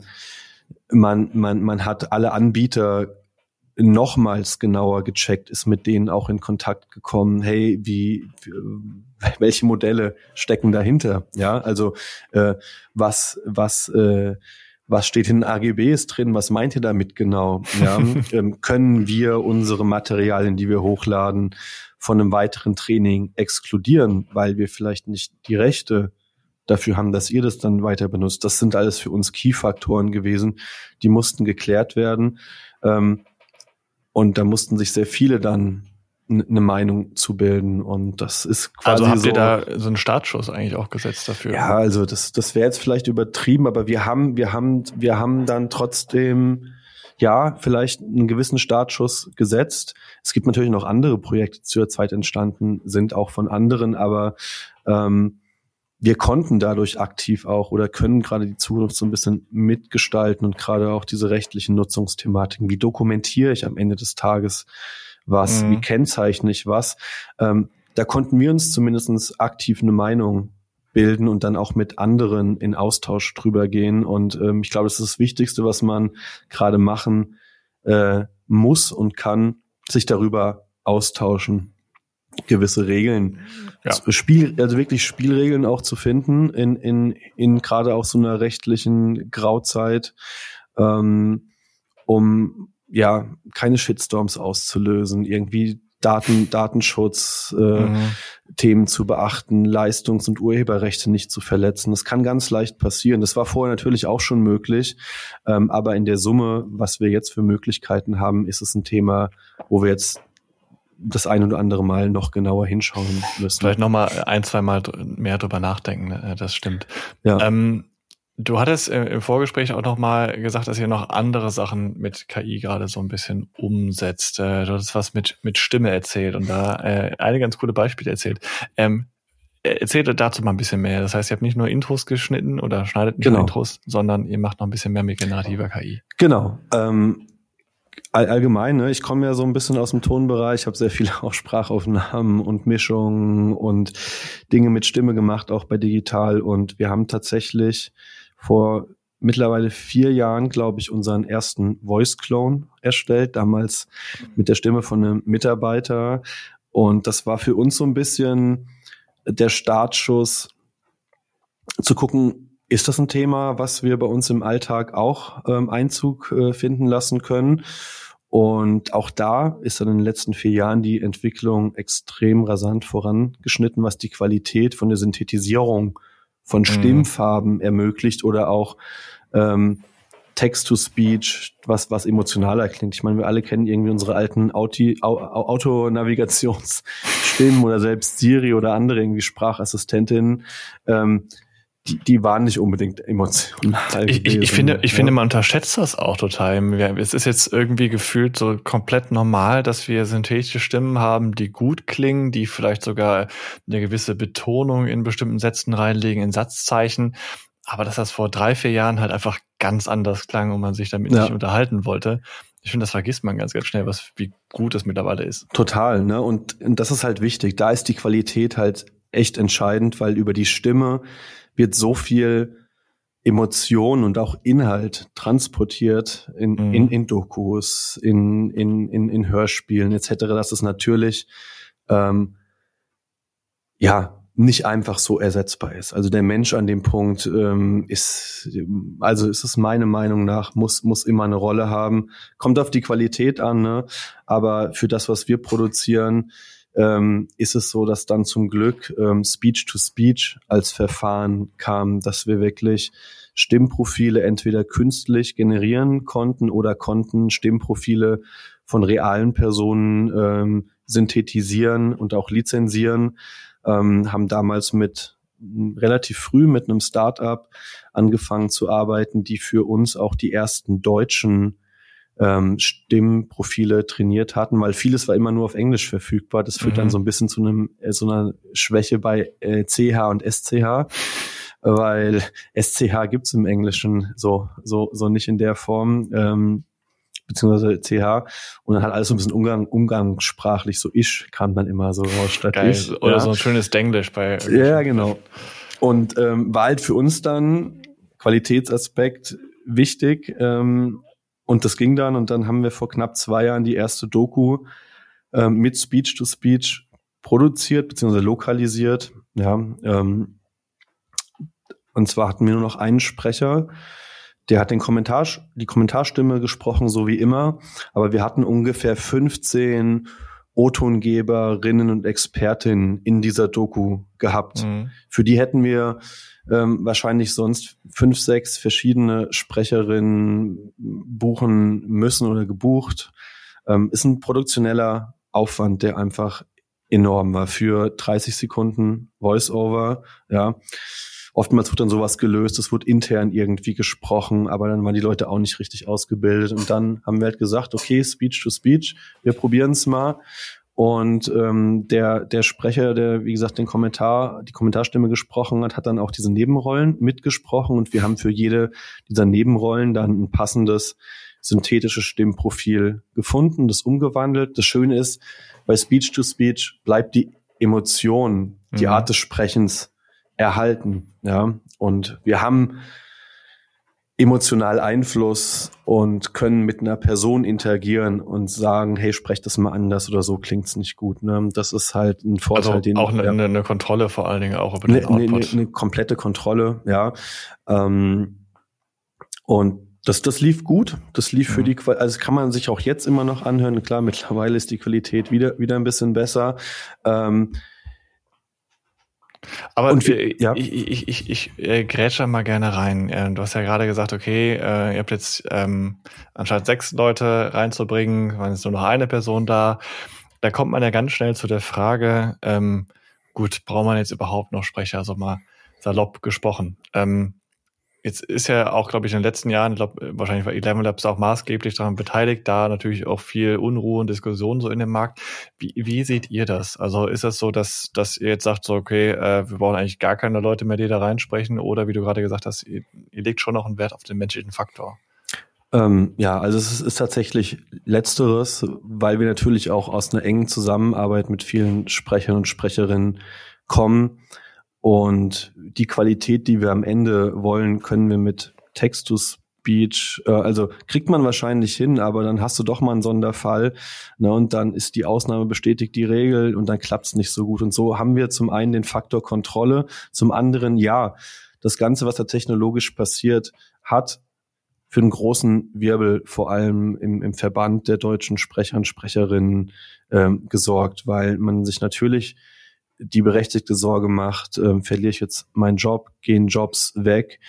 Man hat alle Anbieter nochmals genauer gecheckt, ist mit denen auch in Kontakt gekommen. Hey, welche Modelle stecken dahinter? Ja, also was steht in den AGBs drin? Was meint ihr damit genau? Ja, können wir unsere Materialien, die wir hochladen, von einem weiteren Training exkludieren, weil wir vielleicht nicht die Rechte dafür haben, dass ihr das dann weiter benutzt? Das sind alles für uns Key-Faktoren gewesen, die mussten geklärt werden. Und da mussten sich sehr viele dann eine Meinung zu bilden, und das ist quasi also habt ihr da so einen Startschuss eigentlich auch gesetzt dafür? Ja, also das wäre jetzt vielleicht übertrieben, aber wir haben dann trotzdem vielleicht einen gewissen Startschuss gesetzt. Es gibt natürlich noch andere Projekte, die zur Zeit entstanden sind, auch von anderen, aber wir konnten dadurch aktiv auch oder können gerade die Zukunft so ein bisschen mitgestalten, und gerade auch diese rechtlichen Nutzungsthematiken. Wie dokumentiere ich am Ende des Tages was? Wie kennzeichne ich was? Da konnten wir uns zumindest aktiv eine Meinung bilden und dann auch mit anderen in Austausch drüber gehen. Und ich glaube, das ist das Wichtigste, was man gerade machen muss und kann, sich darüber austauschen, gewisse Regeln, also wirklich Spielregeln auch zu finden in gerade auch so einer rechtlichen Grauzeit, um keine Shitstorms auszulösen, irgendwie Datenschutz, Themen zu beachten, Leistungs- und Urheberrechte nicht zu verletzen. Das kann ganz leicht passieren. Das war vorher natürlich auch schon möglich, aber in der Summe, was wir jetzt für Möglichkeiten haben, ist es ein Thema, wo wir jetzt das ein oder andere Mal noch genauer hinschauen müssen. Vielleicht noch mal 1-2 Mal mehr drüber nachdenken, das stimmt. Ja. Du hattest im Vorgespräch auch noch mal gesagt, dass ihr noch andere Sachen mit KI gerade so ein bisschen umsetzt. Du hast was mit Stimme erzählt und da einige ganz coole Beispiele erzählt. erzählt dazu mal ein bisschen mehr. Das heißt, ihr habt nicht nur Intros geschnitten oder schneidet nicht nur Intros, sondern ihr macht noch ein bisschen mehr mit generativer KI. Genau. Allgemein, ne? Ich komme ja so ein bisschen aus dem Tonbereich, habe sehr viele auch Sprachaufnahmen und Mischungen und Dinge mit Stimme gemacht, auch bei digital. Und wir haben tatsächlich vor mittlerweile 4 Jahren, glaube ich, unseren ersten Voice-Clone erstellt, damals mit der Stimme von einem Mitarbeiter. Und das war für uns so ein bisschen der Startschuss, zu gucken, ist das ein Thema, was wir bei uns im Alltag auch Einzug finden lassen können? Und auch da ist dann in den letzten 4 Jahren die Entwicklung extrem rasant vorangeschnitten, was die Qualität von der Synthetisierung von Stimmfarben ermöglicht oder auch Text-to-Speech, was emotionaler klingt. Ich meine, wir alle kennen irgendwie unsere alten Autonavigationsstimme oder selbst Siri oder andere irgendwie Sprachassistentinnen. Die waren nicht unbedingt emotional. Ich finde, man unterschätzt das auch total. Es ist jetzt irgendwie gefühlt so komplett normal, dass wir synthetische Stimmen haben, die gut klingen, die vielleicht sogar eine gewisse Betonung in bestimmten Sätzen reinlegen, in Satzzeichen. Aber dass das vor 3-4 Jahren halt einfach ganz anders klang und man sich damit nicht unterhalten wollte. Ich finde, das vergisst man ganz, ganz schnell, wie gut es mittlerweile ist. Total, ne? Und das ist halt wichtig. Da ist die Qualität halt echt entscheidend, weil über die Stimme wird so viel Emotion und auch Inhalt transportiert in Dokus, in Hörspielen etc., dass es natürlich nicht einfach so ersetzbar ist. Also der Mensch an dem Punkt ist es meiner Meinung nach, muss immer eine Rolle haben. Kommt auf die Qualität an, ne? Aber für das, was wir produzieren, ist es so, dass dann zum Glück Speech-to-Speech als Verfahren kam, dass wir wirklich Stimmprofile entweder künstlich generieren konnten oder konnten Stimmprofile von realen Personen synthetisieren und auch lizenzieren. Haben damals relativ früh mit einem Start-up angefangen zu arbeiten, die für uns auch die ersten deutschen Stimmprofile trainiert hatten, weil vieles war immer nur auf Englisch verfügbar. Das führt dann so ein bisschen zu so einer Schwäche bei CH und SCH, weil SCH gibt's im Englischen so nicht in der Form, beziehungsweise CH, und dann halt alles so ein bisschen umgangssprachlich, so kam dann immer so raus statt geil. ich. Oder so ein schönes Denglisch bei. Ja, genau. Und war halt für uns dann Qualitätsaspekt wichtig, und das ging dann, und dann haben wir vor knapp 2 Jahren die erste Doku mit Speech-to-Speech produziert, beziehungsweise lokalisiert. Ja, und zwar hatten wir nur noch einen Sprecher, der hat die Kommentarstimme gesprochen, so wie immer, aber wir hatten ungefähr 15 O-Tongeberinnen und Expertinnen in dieser Doku gehabt. Für die hätten wir wahrscheinlich sonst 5, 6 verschiedene Sprecherinnen buchen müssen oder gebucht. Ist ein produktioneller Aufwand, der einfach enorm war für 30 Sekunden Voice-Over. Ja, oftmals wird dann sowas gelöst, es wird intern irgendwie gesprochen, aber dann waren die Leute auch nicht richtig ausgebildet. Und dann haben wir halt gesagt, okay, Speech to Speech, wir probieren es mal. Und der Sprecher, der, wie gesagt, die Kommentarstimme gesprochen hat dann auch diese Nebenrollen mitgesprochen. Und wir haben für jede dieser Nebenrollen dann ein passendes synthetisches Stimmprofil gefunden, das umgewandelt. Das Schöne ist, bei Speech to Speech bleibt die Emotion, die Art des Sprechens erhalten. Ja, und wir haben emotional Einfluss und können mit einer Person interagieren und sagen, hey, sprech das mal anders oder so klingt's nicht gut. Ne? Das ist halt ein Vorteil. Also auch eine Kontrolle vor allen Dingen auch über den Output. Eine komplette Kontrolle, ja. Und das lief gut. Das lief für die Qualität. Also kann man sich auch jetzt immer noch anhören. Klar, mittlerweile ist die Qualität wieder ein bisschen besser. Aber ich grätsche mal gerne rein. Du hast ja gerade gesagt, okay, ihr habt jetzt anstatt 6 Leute reinzubringen, waren jetzt nur noch eine Person da. Da kommt man ja ganz schnell zu der Frage, gut, braucht man jetzt überhaupt noch Sprecher, so mal salopp gesprochen. Jetzt ist ja auch, glaube ich, in den letzten Jahren, wahrscheinlich war Eleven Labs auch maßgeblich daran beteiligt, da natürlich auch viel Unruhe und Diskussion so in dem Markt. Wie seht ihr das? Also ist das so, dass ihr jetzt sagt, so okay, wir brauchen eigentlich gar keine Leute mehr, die da reinsprechen, oder wie du gerade gesagt hast, ihr legt schon noch einen Wert auf den menschlichen Faktor? Ja, also es ist tatsächlich Letzteres, weil wir natürlich auch aus einer engen Zusammenarbeit mit vielen Sprechern und Sprecherinnen kommen. Und die Qualität, die wir am Ende wollen, können wir mit Text-to-Speech, also kriegt man wahrscheinlich hin, aber dann hast du doch mal einen Sonderfall, ne, und dann ist die Ausnahme bestätigt die Regel und dann klappt es nicht so gut. Und so haben wir zum einen den Faktor Kontrolle, zum anderen, ja, das Ganze, was da technologisch passiert, hat für einen großen Wirbel, vor allem im Verband der deutschen Sprecher und Sprecherinnen gesorgt, weil man sich natürlich die berechtigte Sorge macht, verliere ich jetzt meinen Job, gehen Jobs weg,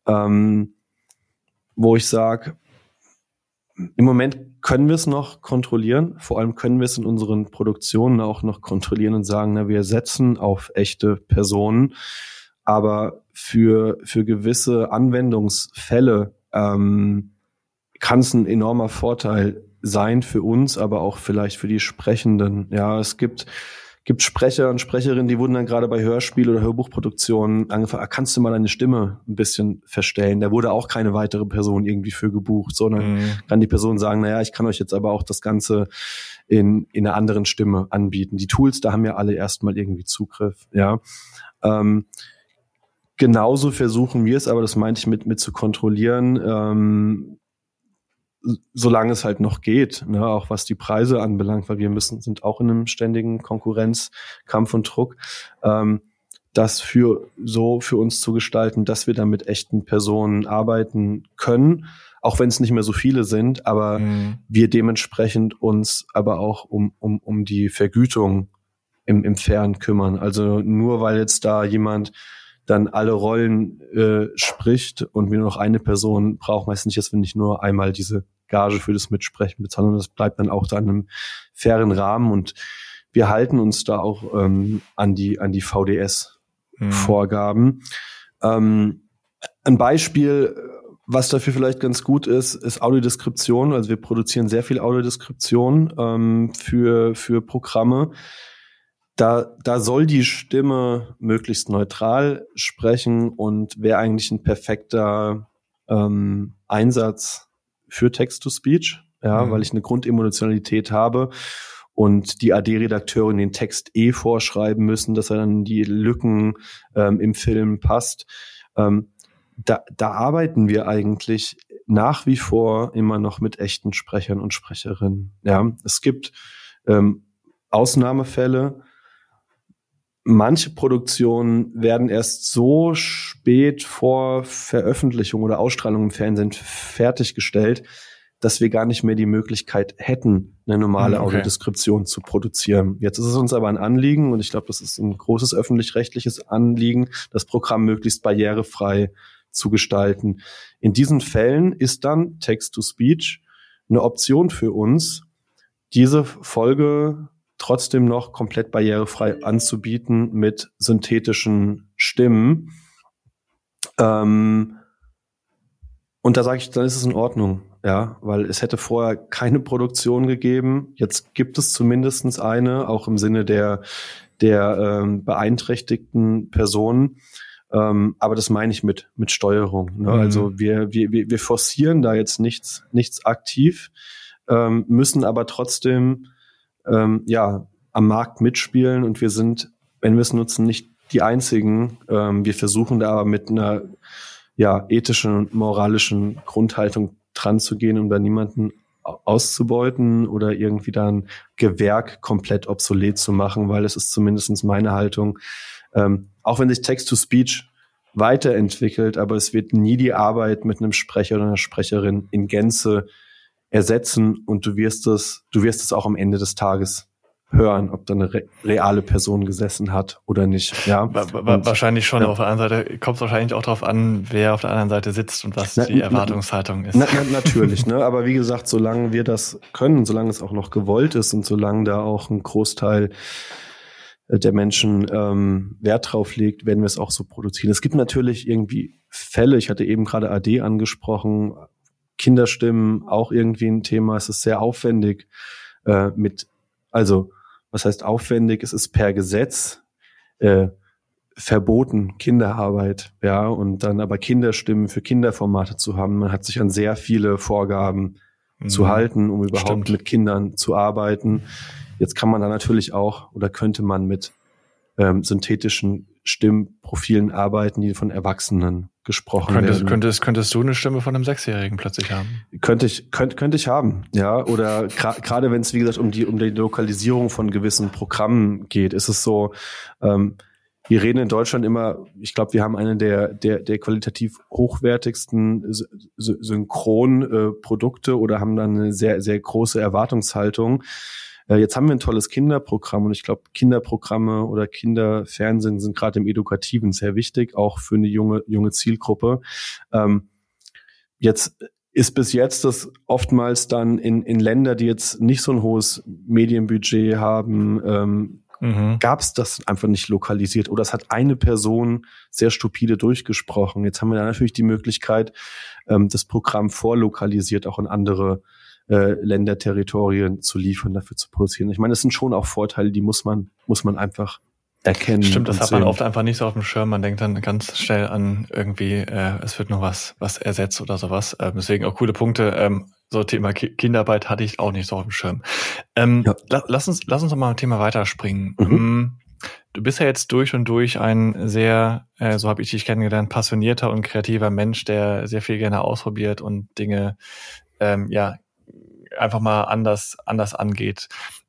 wo ich sage, im Moment können wir es noch kontrollieren, vor allem können wir es in unseren Produktionen auch noch kontrollieren und sagen, na, wir setzen auf echte Personen, aber für gewisse Anwendungsfälle kann es ein enormer Vorteil sein für uns, aber auch vielleicht für die Sprechenden. Ja, es gibt Sprecher und Sprecherinnen, die wurden dann gerade bei Hörspiel- oder Hörbuchproduktionen angefragt, kannst du mal deine Stimme ein bisschen verstellen? Da wurde auch keine weitere Person irgendwie für gebucht, sondern kann die Person sagen, naja, ich kann euch jetzt aber auch das Ganze in einer anderen Stimme anbieten. Die Tools, da haben ja alle erstmal irgendwie Zugriff, ja. Genauso versuchen wir es, aber das meinte ich mit zu kontrollieren, solange es halt noch geht, ne, auch was die Preise anbelangt, weil wir sind auch in einem ständigen Konkurrenzkampf und Druck, das für uns zu gestalten, dass wir da mit echten Personen arbeiten können, auch wenn es nicht mehr so viele sind, aber wir dementsprechend uns aber auch um die Vergütung im Fairen kümmern. Also nur weil jetzt da jemand dann alle Rollen spricht und wir nur noch eine Person brauchen, heißt nicht, dass wir nicht nur einmal diese Gage für das Mitsprechen bezahlen, sondern das bleibt dann auch da in einem fairen Rahmen und wir halten uns da auch an die VDS-Vorgaben. Ein Beispiel, was dafür vielleicht ganz gut ist Audiodeskription. Also wir produzieren sehr viel Audiodeskription für Programme. Da soll die Stimme möglichst neutral sprechen und wäre eigentlich ein perfekter Einsatz für Text-to-Speech, ja, weil ich eine Grundemotionalität habe und die AD-Redakteure den Text vorschreiben müssen, dass er dann die Lücken im Film passt. Da arbeiten wir eigentlich nach wie vor immer noch mit echten Sprechern und Sprecherinnen. Ja, es gibt Ausnahmefälle. Manche Produktionen werden erst so spät vor Veröffentlichung oder Ausstrahlung im Fernsehen fertiggestellt, dass wir gar nicht mehr die Möglichkeit hätten, eine normale Audiodeskription zu produzieren. Jetzt ist es uns aber ein Anliegen, und ich glaube, das ist ein großes öffentlich-rechtliches Anliegen, das Programm möglichst barrierefrei zu gestalten. In diesen Fällen ist dann Text-to-Speech eine Option für uns, diese Folge trotzdem noch komplett barrierefrei anzubieten mit synthetischen Stimmen. Und da sage ich, dann ist es in Ordnung, ja, weil es hätte vorher keine Produktion gegeben. Jetzt gibt es zumindest eine, auch im Sinne der beeinträchtigten Personen. Aber das meine ich mit Steuerung. Ne? Also wir forcieren da jetzt nichts aktiv, müssen aber trotzdem am Markt mitspielen, und wir sind, wenn wir es nutzen, nicht die einzigen. Wir versuchen da aber mit einer ethischen und moralischen Grundhaltung dran zu gehen, um da niemanden auszubeuten oder irgendwie dann Gewerk komplett obsolet zu machen, weil es ist zumindest meine Haltung, auch wenn sich Text-to-Speech weiterentwickelt, aber es wird nie die Arbeit mit einem Sprecher oder einer Sprecherin in Gänze ersetzen, und du wirst es auch am Ende des Tages hören, ob da eine reale Person gesessen hat oder nicht. Ja, wahrscheinlich schon. Ja. Auf der anderen Seite kommt es wahrscheinlich auch darauf an, wer auf der anderen Seite sitzt und was die Erwartungshaltung ist. Natürlich, ne? Aber wie gesagt, solange wir das können, solange es auch noch gewollt ist und solange da auch ein Großteil der Menschen Wert drauf legt, werden wir es auch so produzieren. Es gibt natürlich irgendwie Fälle, ich hatte eben gerade AD angesprochen, Kinderstimmen auch irgendwie ein Thema, es ist sehr aufwendig was heißt aufwendig? Es ist per Gesetz verboten, Kinderarbeit, ja, und dann aber Kinderstimmen für Kinderformate zu haben. Man hat sich an sehr viele Vorgaben zu halten, um überhaupt mit Kindern zu arbeiten. Jetzt kann man da natürlich auch oder könnte man mit synthetischen Stimmprofilen arbeiten, die von Erwachsenen gesprochen werden. Könntest du eine Stimme von einem Sechsjährigen plötzlich haben? Könnte ich haben, ja. Oder gerade wenn es, wie gesagt, um die Lokalisierung von gewissen Programmen geht, ist es so, wir reden in Deutschland immer, ich glaube, wir haben eine der qualitativ hochwertigsten Synchronprodukte oder haben dann eine sehr, sehr große Erwartungshaltung. Jetzt haben wir ein tolles Kinderprogramm und ich glaube, Kinderprogramme oder Kinderfernsehen sind gerade im Edukativen sehr wichtig, auch für eine junge Zielgruppe. Jetzt ist bis jetzt das oftmals dann in Länder, die jetzt nicht so ein hohes Medienbudget haben, gab es das einfach nicht lokalisiert oder es hat eine Person sehr stupide durchgesprochen. Jetzt haben wir da natürlich die Möglichkeit, das Programm vorlokalisiert auch in andere Länder, Territorien zu liefern, dafür zu produzieren. Ich meine, das sind schon auch Vorteile, die muss man einfach erkennen. Stimmt, das hat man oft einfach nicht so auf dem Schirm. Man denkt dann ganz schnell an irgendwie, es wird noch was ersetzt oder sowas. Deswegen auch coole Punkte. So Thema Kinderarbeit hatte ich auch nicht so auf dem Schirm. Lass uns doch mal ein Thema weiterspringen. Du bist ja jetzt durch und durch ein sehr, so habe ich dich kennengelernt, passionierter und kreativer Mensch, der sehr viel gerne ausprobiert und Dinge einfach mal anders angeht.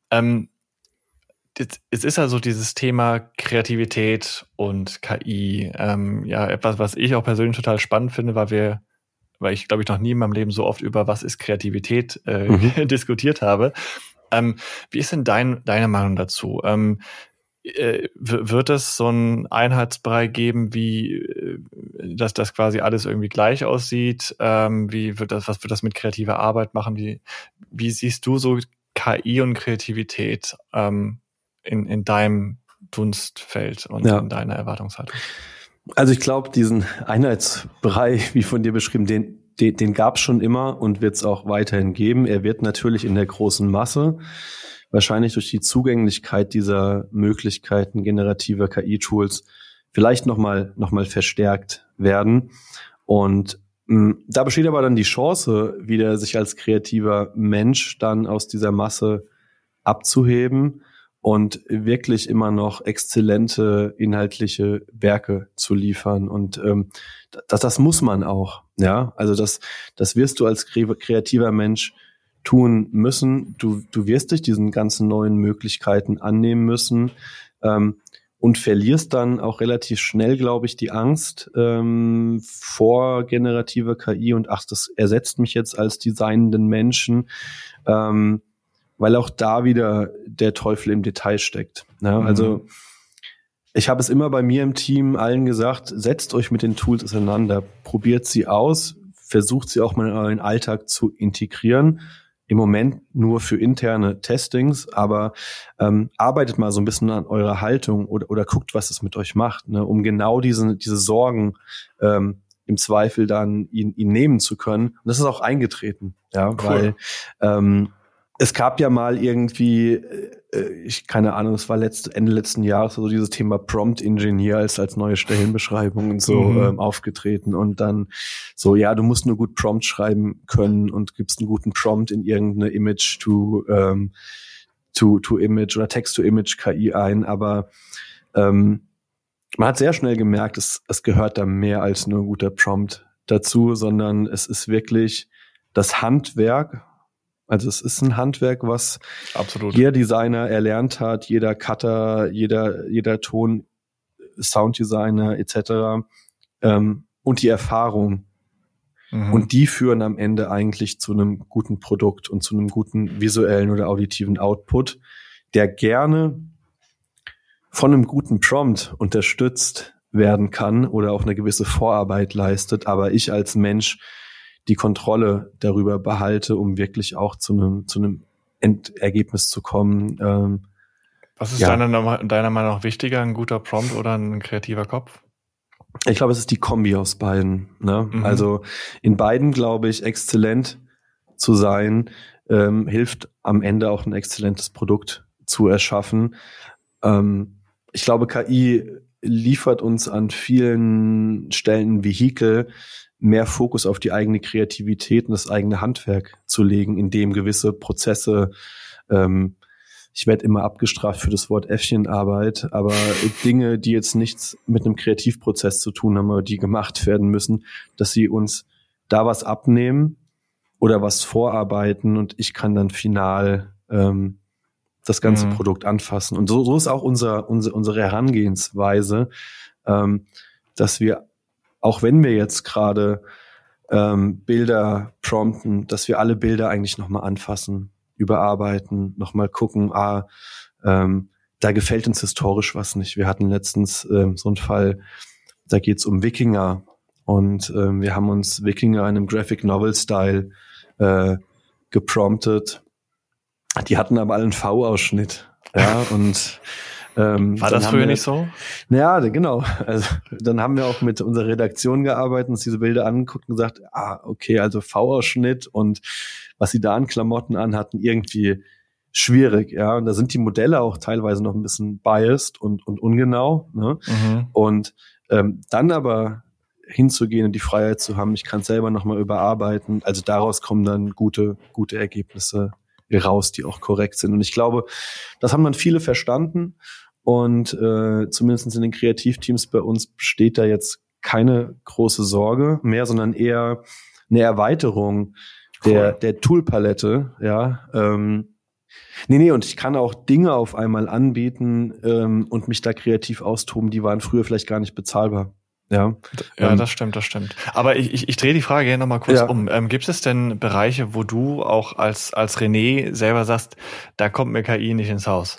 Es ist ja so dieses Thema Kreativität und KI, etwas, was ich auch persönlich total spannend finde, weil ich, glaube ich, noch nie in meinem Leben so oft über was ist Kreativität diskutiert habe. Wie ist denn deine Meinung dazu? Wird es so einen Einheitsbrei geben, wie dass das quasi alles irgendwie gleich aussieht? Was wird das mit kreativer Arbeit machen? Wie siehst du so KI und Kreativität in deinem Dunstfeld und in deiner Erwartungshaltung? Also ich glaube, diesen Einheitsbrei, wie von dir beschrieben, den gab es schon immer und wird es auch weiterhin geben. Er wird natürlich in der großen Masse, wahrscheinlich durch die Zugänglichkeit dieser Möglichkeiten generativer KI-Tools vielleicht noch mal verstärkt werden. Und da besteht aber dann die Chance, wieder sich als kreativer Mensch dann aus dieser Masse abzuheben und wirklich immer noch exzellente inhaltliche Werke zu liefern. Und das muss man auch. Ja, also das wirst du als kreativer Mensch tun müssen. Du wirst dich diesen ganzen neuen Möglichkeiten annehmen müssen und verlierst dann auch relativ schnell, glaube ich, die Angst vor generativer KI und das ersetzt mich jetzt als designenden Menschen, weil auch da wieder der Teufel im Detail steckt. Ja, also ich habe es immer bei mir im Team allen gesagt, setzt euch mit den Tools auseinander, probiert sie aus, versucht sie auch mal in euren Alltag zu integrieren. Im Moment nur für interne Testings, aber arbeitet mal so ein bisschen an eurer Haltung oder guckt, was es mit euch macht, ne, um genau diese Sorgen im Zweifel dann ihn nehmen zu können. Und das ist auch eingetreten, ja, cool. Weil es gab ja mal irgendwie, keine Ahnung, es war Ende letzten Jahres so dieses Thema Prompt Engineer als neue Stellenbeschreibung und so aufgetreten und dann so, ja, du musst nur gut Prompt schreiben können und gibst einen guten Prompt in irgendeine Image to Image oder Text to Image KI ein, aber man hat sehr schnell gemerkt, es gehört da mehr als nur ein guter Prompt dazu, sondern es ist wirklich das Handwerk. Also es ist ein Handwerk, was jeder Designer erlernt hat, jeder Cutter, jeder Ton, Sounddesigner etc. Und die Erfahrung. Und die führen am Ende eigentlich zu einem guten Produkt und zu einem guten visuellen oder auditiven Output, der gerne von einem guten Prompt unterstützt werden kann oder auch eine gewisse Vorarbeit leistet, aber ich als Mensch die Kontrolle darüber behalte, um wirklich auch zu einem Endergebnis zu kommen, Was ist deiner Meinung nach wichtiger, ein guter Prompt oder ein kreativer Kopf? Ich glaube, es ist die Kombi aus beiden. Ne? Also in beiden, glaube ich, exzellent zu sein, hilft am Ende auch ein exzellentes Produkt zu erschaffen. Ich glaube, KI liefert uns an vielen Stellen ein Vehikel, mehr Fokus auf die eigene Kreativität und das eigene Handwerk zu legen, indem gewisse Prozesse, ich werde immer abgestraft für das Wort Äffchenarbeit, aber Dinge, die jetzt nichts mit einem Kreativprozess zu tun haben, aber die gemacht werden müssen, dass sie uns da was abnehmen oder was vorarbeiten und ich kann dann final das ganze Produkt anfassen. Und so ist auch unsere Herangehensweise, dass wir, auch wenn wir jetzt gerade Bilder prompten, dass wir alle Bilder eigentlich nochmal anfassen, überarbeiten, nochmal gucken, da gefällt uns historisch was nicht. Wir hatten letztens so einen Fall, da geht's um Wikinger und wir haben uns Wikinger in einem Graphic Novel Style gepromptet. Die hatten aber alle einen V-Ausschnitt. Ja, und war das früher nicht so? Ja, genau. Also dann haben wir auch mit unserer Redaktion gearbeitet, uns diese Bilder angeguckt und gesagt, okay, also V-Ausschnitt und was sie da an Klamotten anhatten, irgendwie schwierig, ja. Und da sind die Modelle auch teilweise noch ein bisschen biased und ungenau, ne? Und dann aber hinzugehen und die Freiheit zu haben, ich kann es selber nochmal überarbeiten. Also daraus kommen dann gute Ergebnisse raus, die auch korrekt sind. Und ich glaube, das haben dann viele verstanden. Und zumindest in den Kreativteams bei uns besteht da jetzt keine große Sorge mehr, sondern eher eine Erweiterung der Toolpalette. Ja, nee, und ich kann auch Dinge auf einmal anbieten und mich da kreativ austoben, die waren früher vielleicht gar nicht bezahlbar. Ja, das stimmt. Aber ich drehe die Frage gerne nochmal kurz um. Gibt es denn Bereiche, wo du auch als René selber sagst, da kommt mir KI nicht ins Haus?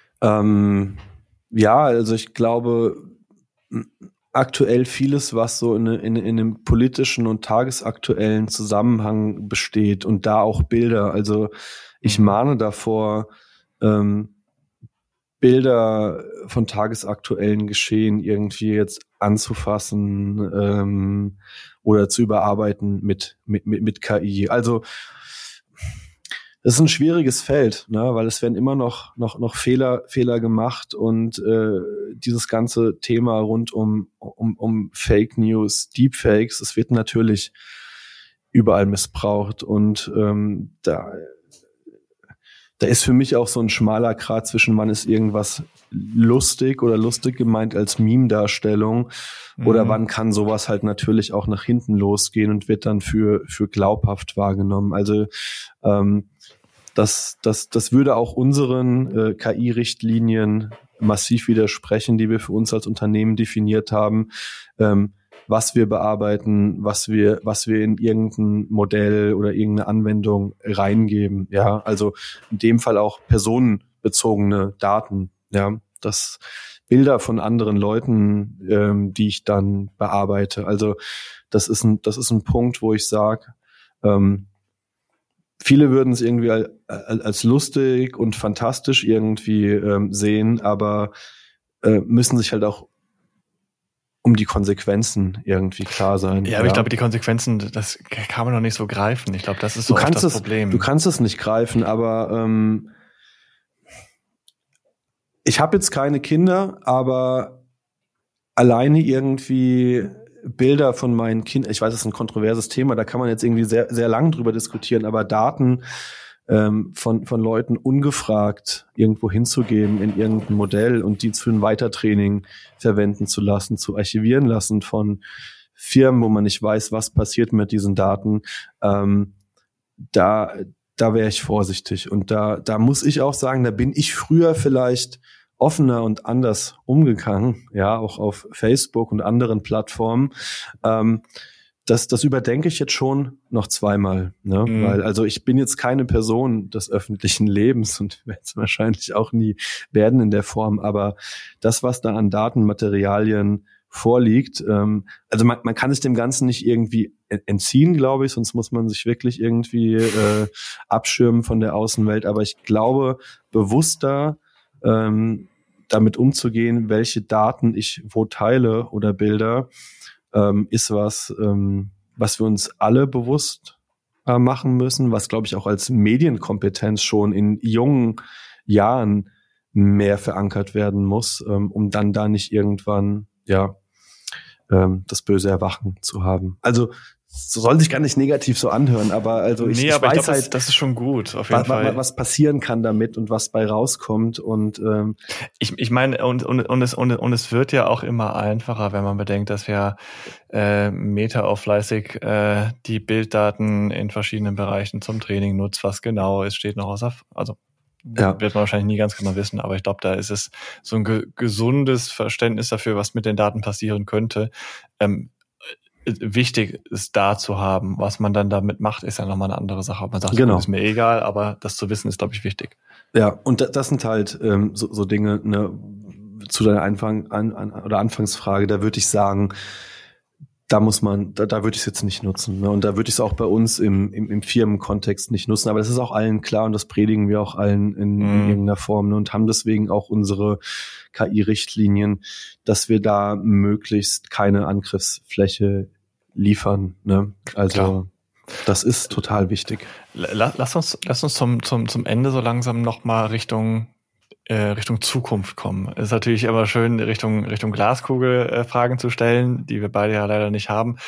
Ja, also ich glaube, aktuell vieles, was so in einem politischen und tagesaktuellen Zusammenhang besteht und da auch Bilder. Also ich mahne davor, Bilder von tagesaktuellen Geschehen irgendwie jetzt anzufassen oder zu überarbeiten mit KI. Also das ist ein schwieriges Feld, ne, weil es werden immer noch Fehler gemacht und dieses ganze Thema rund um Fake News, Deepfakes, es wird natürlich überall missbraucht und da ist für mich auch so ein schmaler Grat zwischen, wann ist irgendwas lustig oder lustig gemeint als Meme-Darstellung oder wann kann sowas halt natürlich auch nach hinten losgehen und wird dann für glaubhaft wahrgenommen. Also das würde auch unseren KI-Richtlinien massiv widersprechen, die wir für uns als Unternehmen definiert haben, was wir bearbeiten, was wir in irgendein Modell oder irgendeine Anwendung reingeben. Ja, also in dem Fall auch personenbezogene Daten. Ja, das Bilder von anderen Leuten, die ich dann bearbeite. Also das ist ein Punkt, wo ich sage, viele würden es irgendwie als lustig und fantastisch irgendwie sehen, aber müssen sich halt auch um die Konsequenzen irgendwie klar sein. Ja, aber ich glaube, die Konsequenzen, das kann man noch nicht so greifen. Ich glaube, das ist so oft das Problem. Du kannst es nicht greifen, aber ich habe jetzt keine Kinder, aber alleine irgendwie Bilder von meinen Kindern, ich weiß, das ist ein kontroverses Thema, da kann man jetzt irgendwie sehr, sehr lang drüber diskutieren, aber Daten von Leuten ungefragt irgendwo hinzugeben in irgendein Modell und die für ein Weitertraining verwenden zu lassen, zu archivieren lassen von Firmen, wo man nicht weiß, was passiert mit diesen Daten, da wäre ich vorsichtig. Und da muss ich auch sagen, da bin ich früher vielleicht offener und anders umgegangen, ja, auch auf Facebook und anderen Plattformen. Das überdenke ich jetzt schon noch zweimal, ne? Weil, also ich bin jetzt keine Person des öffentlichen Lebens und werde es wahrscheinlich auch nie werden in der Form, aber das, was da an Datenmaterialien vorliegt, also man kann sich dem Ganzen nicht irgendwie entziehen, glaube ich, sonst muss man sich wirklich irgendwie abschirmen von der Außenwelt, aber ich glaube, bewusster damit umzugehen, welche Daten ich wo teile oder Bilder, ist was wir uns alle bewusst machen müssen, was, glaube ich, auch als Medienkompetenz schon in jungen Jahren mehr verankert werden muss, um dann da nicht irgendwann das böse Erwachen zu haben. Also soll sich gar nicht negativ so anhören, aber also ich aber weiß ich glaub, halt, das ist schon gut, auf jeden Fall. Was passieren kann damit und was bei rauskommt und ich meine, und es wird ja auch immer einfacher, wenn man bedenkt, dass wir Meta auch fleißig die Bilddaten in verschiedenen Bereichen zum Training nutzt, was genau ist, steht noch wird man wahrscheinlich nie ganz genau wissen, aber ich glaube, da ist es so ein gesundes Verständnis dafür, was mit den Daten passieren könnte. Wichtig ist da zu haben. Was man dann damit macht, ist ja nochmal eine andere Sache. Ob man sagt, genau, ist mir egal, aber das zu wissen ist, glaube ich, wichtig. Ja, und das sind halt so Dinge, ne, zu deiner Anfangsfrage, da würde ich sagen, da würde ich es jetzt nicht nutzen. Ne? Und da würde ich es auch bei uns im Firmenkontext nicht nutzen. Aber das ist auch allen klar und das predigen wir auch allen in irgendeiner Form, ne? Und haben deswegen auch unsere KI-Richtlinien, dass wir da möglichst keine Angriffsfläche liefern. Ne? Also klar. Das ist total wichtig. Lass uns zum Ende so langsam nochmal Richtung Zukunft kommen. Es ist natürlich immer schön, Richtung Glaskugel Fragen zu stellen, die wir beide ja leider nicht haben.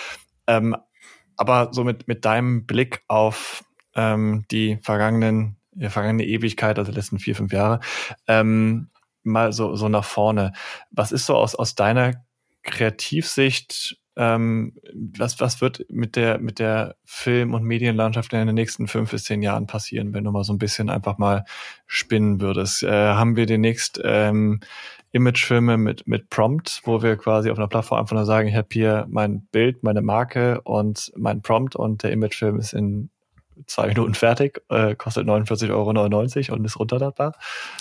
Aber so mit deinem Blick auf die vergangene Ewigkeit, also die letzten 4-5 Jahre, mal so nach vorne. Was ist so aus deiner Kreativsicht, was wird mit der Film- und Medienlandschaft in den nächsten 5 bis 10 Jahren passieren, wenn du mal so ein bisschen einfach mal spinnen würdest? Haben wir demnächst Imagefilme mit Prompt, wo wir quasi auf einer Plattform einfach nur sagen, ich habe hier mein Bild, meine Marke und mein Prompt und der Imagefilm ist in 2 Minuten fertig, kostet 49,99 € und ist runterladbar?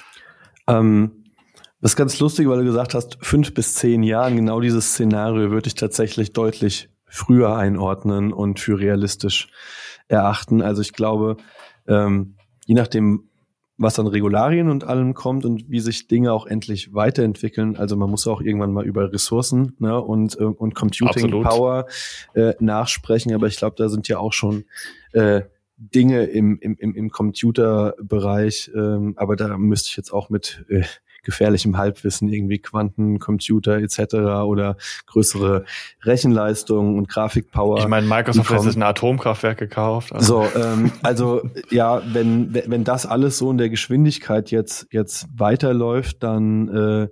Das ist ganz lustig, weil du gesagt hast, 5 bis 10 Jahren, genau dieses Szenario würde ich tatsächlich deutlich früher einordnen und für realistisch erachten. Also ich glaube, je nachdem, was an Regularien und allem kommt und wie sich Dinge auch endlich weiterentwickeln, also man muss auch irgendwann mal über Ressourcen, ne, und Computing Power nachsprechen, aber ich glaube, da sind ja auch schon Dinge im Computerbereich, aber da müsste ich jetzt auch mit gefährlichem Halbwissen, irgendwie Quantencomputer etc. oder größere Rechenleistungen und Grafikpower. Ich meine, Microsoft hat jetzt ein Atomkraftwerk gekauft. Also ja, wenn das alles so in der Geschwindigkeit jetzt weiterläuft, dann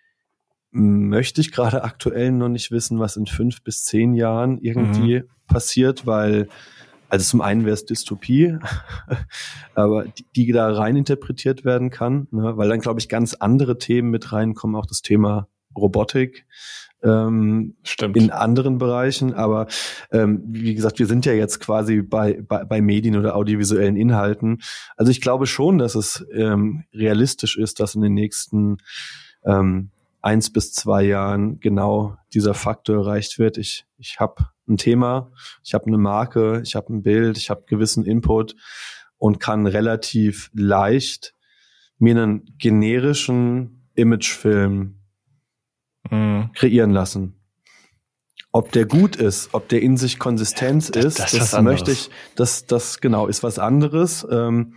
möchte ich gerade aktuell noch nicht wissen, was in 5 bis 10 Jahren irgendwie passiert, weil also zum einen wäre es Dystopie, aber die da rein interpretiert werden kann, ne? Weil dann, glaube ich, ganz andere Themen mit reinkommen, auch das Thema Robotik in anderen Bereichen. Aber wie gesagt, wir sind ja jetzt quasi bei Medien oder audiovisuellen Inhalten. Also ich glaube schon, dass es realistisch ist, dass in den nächsten 1 bis 2 Jahren genau dieser Faktor erreicht wird. Ich habe ein Thema, ich habe eine Marke, ich habe ein Bild, ich habe gewissen Input und kann relativ leicht mir einen generischen Imagefilm kreieren lassen. Ob der gut ist, ob der in sich konsistent ist, das möchte ich, das genau ist was anderes.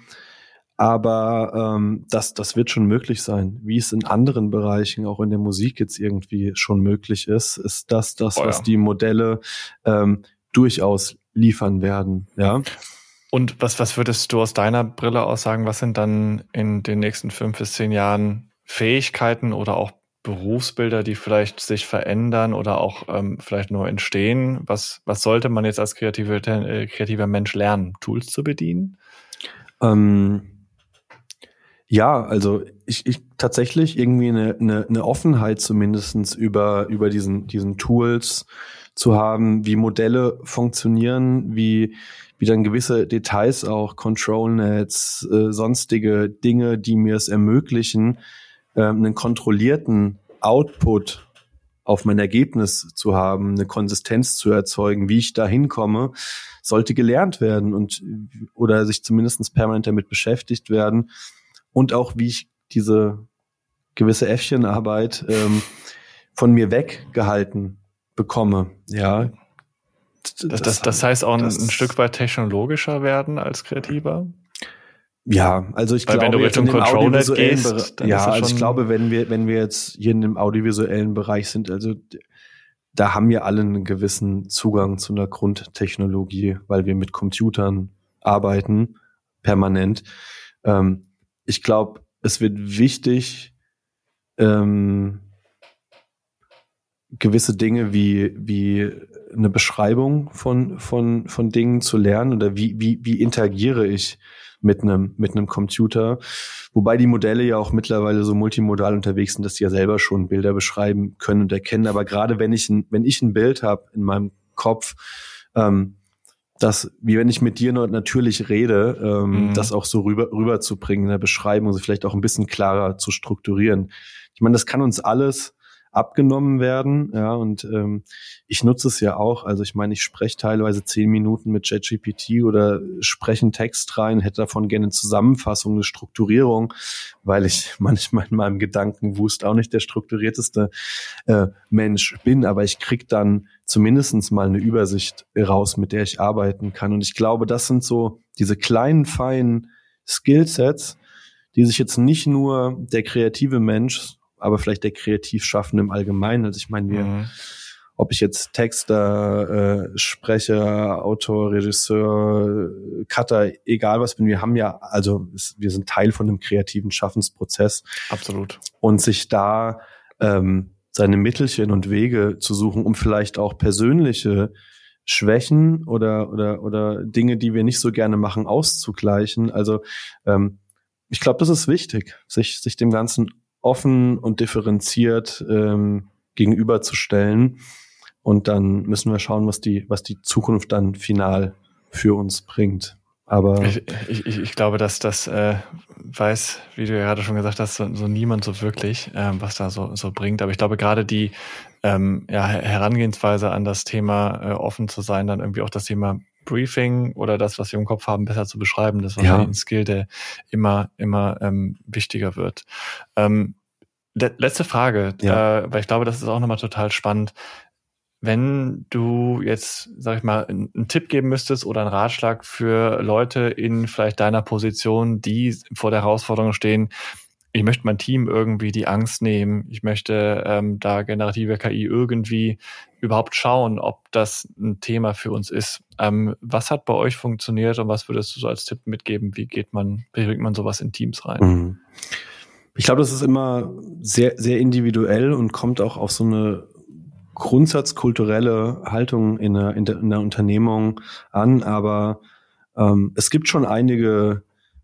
Aber das wird schon möglich sein. Wie es in anderen Bereichen, auch in der Musik jetzt irgendwie schon möglich ist das, was die Modelle durchaus liefern werden. Ja. Und was würdest du aus deiner Brille aus sagen, was sind dann in den nächsten 5 bis 10 Jahren Fähigkeiten oder auch Berufsbilder, die vielleicht sich verändern oder auch vielleicht nur entstehen? Was sollte man jetzt als kreativer Mensch lernen? Tools zu bedienen? Ja, also ich tatsächlich irgendwie eine Offenheit zumindestens über diesen Tools zu haben, wie Modelle funktionieren, wie dann gewisse Details auch, Control-Nets, sonstige Dinge, die mir es ermöglichen, einen kontrollierten Output auf mein Ergebnis zu haben, eine Konsistenz zu erzeugen, wie ich da hinkomme, sollte gelernt werden oder sich zumindest permanent damit beschäftigt werden. Und auch, wie ich diese gewisse Äffchenarbeit von mir weggehalten bekomme. Ja. Das heißt auch ein Stück weit technologischer werden als Kreativer? Ja, also ich glaube, wenn du Richtung Controller gehst, also ich glaube, wenn wir jetzt hier in dem audiovisuellen Bereich sind, also da haben wir alle einen gewissen Zugang zu einer Grundtechnologie, weil wir mit Computern arbeiten, permanent. Ich glaube, es wird wichtig, gewisse Dinge wie eine Beschreibung von Dingen zu lernen oder wie interagiere ich mit einem Computer, wobei die Modelle ja auch mittlerweile so multimodal unterwegs sind, dass sie ja selber schon Bilder beschreiben können und erkennen. Aber gerade wenn ich ein Bild habe in meinem Kopf, das, wie wenn ich mit dir natürlich rede, das auch so rüberzubringen in der Beschreibung, also vielleicht auch ein bisschen klarer zu strukturieren. Ich meine, das kann uns alles abgenommen werden, ja, und ich nutze es ja auch, also ich meine, ich spreche teilweise 10 Minuten mit ChatGPT oder spreche einen Text rein, hätte davon gerne eine Zusammenfassung, eine Strukturierung, weil ich manchmal in meinem Gedankenwust auch nicht der strukturierteste Mensch bin, aber ich krieg dann zumindest mal eine Übersicht raus, mit der ich arbeiten kann, und ich glaube, das sind so diese kleinen, feinen Skillsets, die sich jetzt nicht nur der kreative Mensch, aber vielleicht der Kreativschaffende im Allgemeinen. Also ich meine, ob ich jetzt Texter, Sprecher, Autor, Regisseur, Cutter, egal was bin, wir haben ja, also wir sind Teil von einem kreativen Schaffensprozess. Absolut. Und sich da seine Mittelchen und Wege zu suchen, um vielleicht auch persönliche Schwächen oder Dinge, die wir nicht so gerne machen, auszugleichen. Also ich glaube, das ist wichtig, sich dem Ganzen offen und differenziert gegenüberzustellen. Und dann müssen wir schauen, was die Zukunft dann final für uns bringt. Aber ich glaube, dass das weiß, wie du ja gerade schon gesagt hast, so niemand so wirklich, was da so bringt. Aber ich glaube, gerade die Herangehensweise an das Thema offen zu sein, dann irgendwie auch das Thema Briefing oder das, was wir im Kopf haben, besser zu beschreiben, das ist wahrscheinlich ein Skill, der immer wichtiger wird. Letzte Frage, weil ich glaube, das ist auch nochmal total spannend. Wenn du jetzt, sag ich mal, einen Tipp geben müsstest oder einen Ratschlag für Leute in vielleicht deiner Position, die vor der Herausforderung stehen, ich möchte mein Team irgendwie die Angst nehmen, ich möchte da generative KI irgendwie überhaupt schauen, ob das ein Thema für uns ist. Was hat bei euch funktioniert und was würdest du so als Tipp mitgeben? Wie bringt man sowas in Teams rein? Ich glaube, das ist immer sehr, sehr individuell und kommt auch auf so eine grundsatzkulturelle Haltung in einer Unternehmung an, aber es gibt schon einige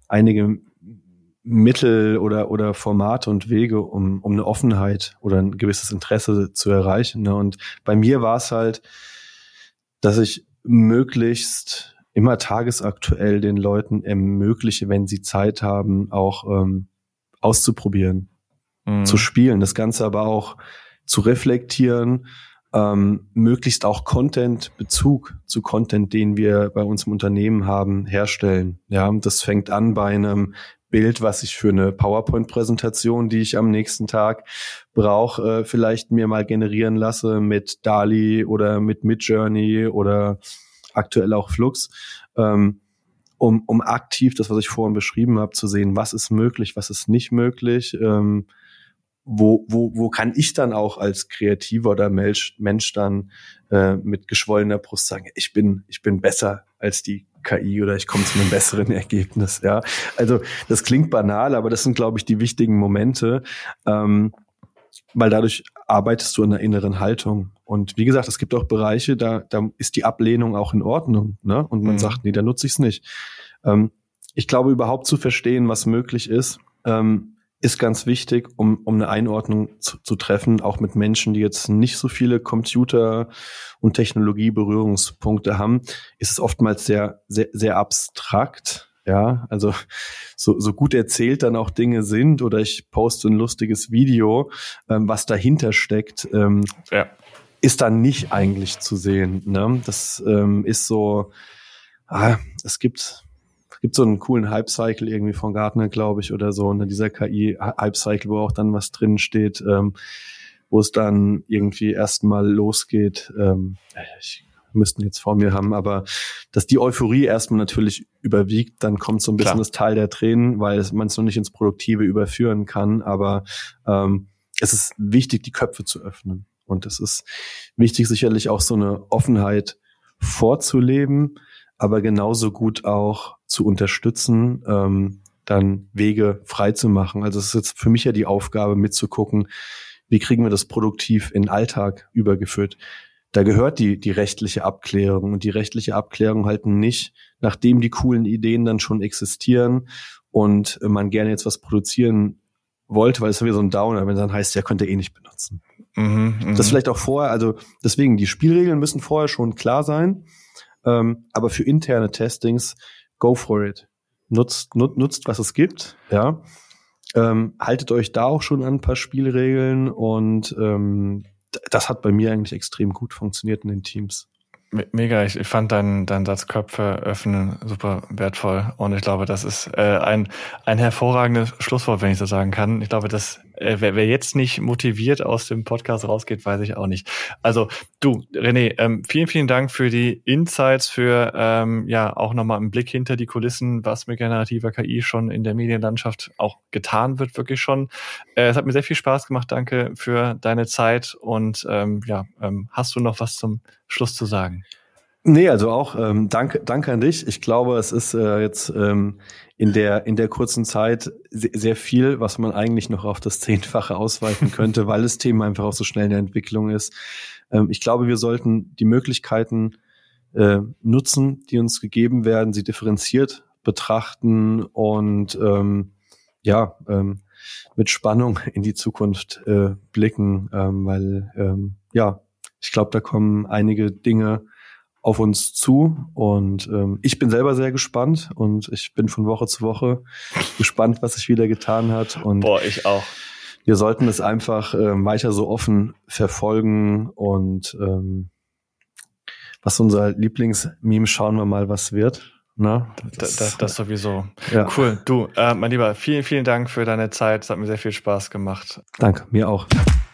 Mittel oder Formate und Wege, um eine Offenheit oder ein gewisses Interesse zu erreichen. Ne? Und bei mir war es halt, dass ich möglichst immer tagesaktuell den Leuten ermögliche, wenn sie Zeit haben, auch auszuprobieren, zu spielen, das Ganze aber auch zu reflektieren, möglichst auch Bezug zu Content, den wir bei uns im Unternehmen haben, herstellen. Ja, das fängt an bei einem Bild, was ich für eine PowerPoint-Präsentation, die ich am nächsten Tag brauche, vielleicht mir mal generieren lasse mit DALL-E oder mit Midjourney oder aktuell auch Flux, um aktiv das, was ich vorhin beschrieben habe, zu sehen, was ist möglich, was ist nicht möglich, wo kann ich dann auch als Kreativer oder Mensch dann mit geschwollener Brust sagen, ich bin besser als die KI oder ich komme zu einem besseren Ergebnis. Ja, also das klingt banal, aber das sind, glaube ich, die wichtigen Momente, weil dadurch arbeitest du an der inneren Haltung. Und wie gesagt, es gibt auch Bereiche, da ist die Ablehnung auch in Ordnung, ne? Und man sagt, nee, da nutze ich es nicht. Ich glaube, überhaupt zu verstehen, was möglich ist ganz wichtig, um eine Einordnung zu treffen, auch mit Menschen, die jetzt nicht so viele Computer- und Technologie-Berührungspunkte haben, ist es oftmals sehr, sehr, sehr abstrakt. Ja, also so gut erzählt dann auch Dinge sind, oder ich poste ein lustiges Video, was dahinter steckt, ist dann nicht eigentlich zu sehen. Ne? Das ist so, es gibt gibt so einen coolen Hype-Cycle irgendwie von Gartner, glaube ich, oder so, und dieser KI-Hype-Cycle, wo auch dann was drin steht, wo es dann irgendwie erstmal losgeht. Ich müssten jetzt vor mir haben, aber dass die Euphorie erstmal natürlich überwiegt, dann kommt so ein bisschen das Tal der Tränen, weil man es noch nicht ins Produktive überführen kann, aber es ist wichtig, die Köpfe zu öffnen, und es ist wichtig, sicherlich auch so eine Offenheit vorzuleben, aber genauso gut auch zu unterstützen, dann Wege frei zu machen. Also es ist jetzt für mich ja die Aufgabe, mitzugucken, wie kriegen wir das produktiv in den Alltag übergeführt. Da gehört die rechtliche Abklärung, und die rechtliche Abklärung halt nicht, nachdem die coolen Ideen dann schon existieren und man gerne jetzt was produzieren wollte, weil es ist wie so ein Downer, wenn dann heißt, ja, könnt ihr eh nicht benutzen. Das vielleicht auch vorher, also deswegen, die Spielregeln müssen vorher schon klar sein, aber für interne Testings, go for it. Nutzt, was es gibt, ja. Haltet euch da auch schon an ein paar Spielregeln, und das hat bei mir eigentlich extrem gut funktioniert in den Teams. Mega, ich fand deinen Satz Köpfe öffnen super wertvoll, und ich glaube, das ist ein hervorragendes Schlusswort, wenn ich so sagen kann. Ich glaube, dass wer jetzt nicht motiviert aus dem Podcast rausgeht, weiß ich auch nicht. Also du, René, vielen, vielen Dank für die Insights, für auch nochmal einen Blick hinter die Kulissen, was mit generativer KI schon in der Medienlandschaft auch getan wird, wirklich schon. Es hat mir sehr viel Spaß gemacht, danke für deine Zeit, und hast du noch was zum Schluss zu sagen? Nee, also auch danke an dich. Ich glaube, es ist jetzt in der kurzen Zeit sehr viel, was man eigentlich noch auf das 10-fache ausweiten könnte, weil das Thema einfach auch so schnell in der Entwicklung ist. Ich glaube, wir sollten die Möglichkeiten nutzen, die uns gegeben werden, sie differenziert betrachten und mit Spannung in die Zukunft blicken, weil ich glaube, da kommen einige Dinge auf uns zu, und ich bin selber sehr gespannt, und ich bin von Woche zu Woche gespannt, was sich wieder getan hat. Und ich auch. Wir sollten es einfach weiter so offen verfolgen, und was unser Lieblingsmeme, schauen wir mal, was wird. Na, das sowieso. Ja. Cool. Du, mein Lieber, vielen, vielen Dank für deine Zeit. Es hat mir sehr viel Spaß gemacht. Danke, mir auch.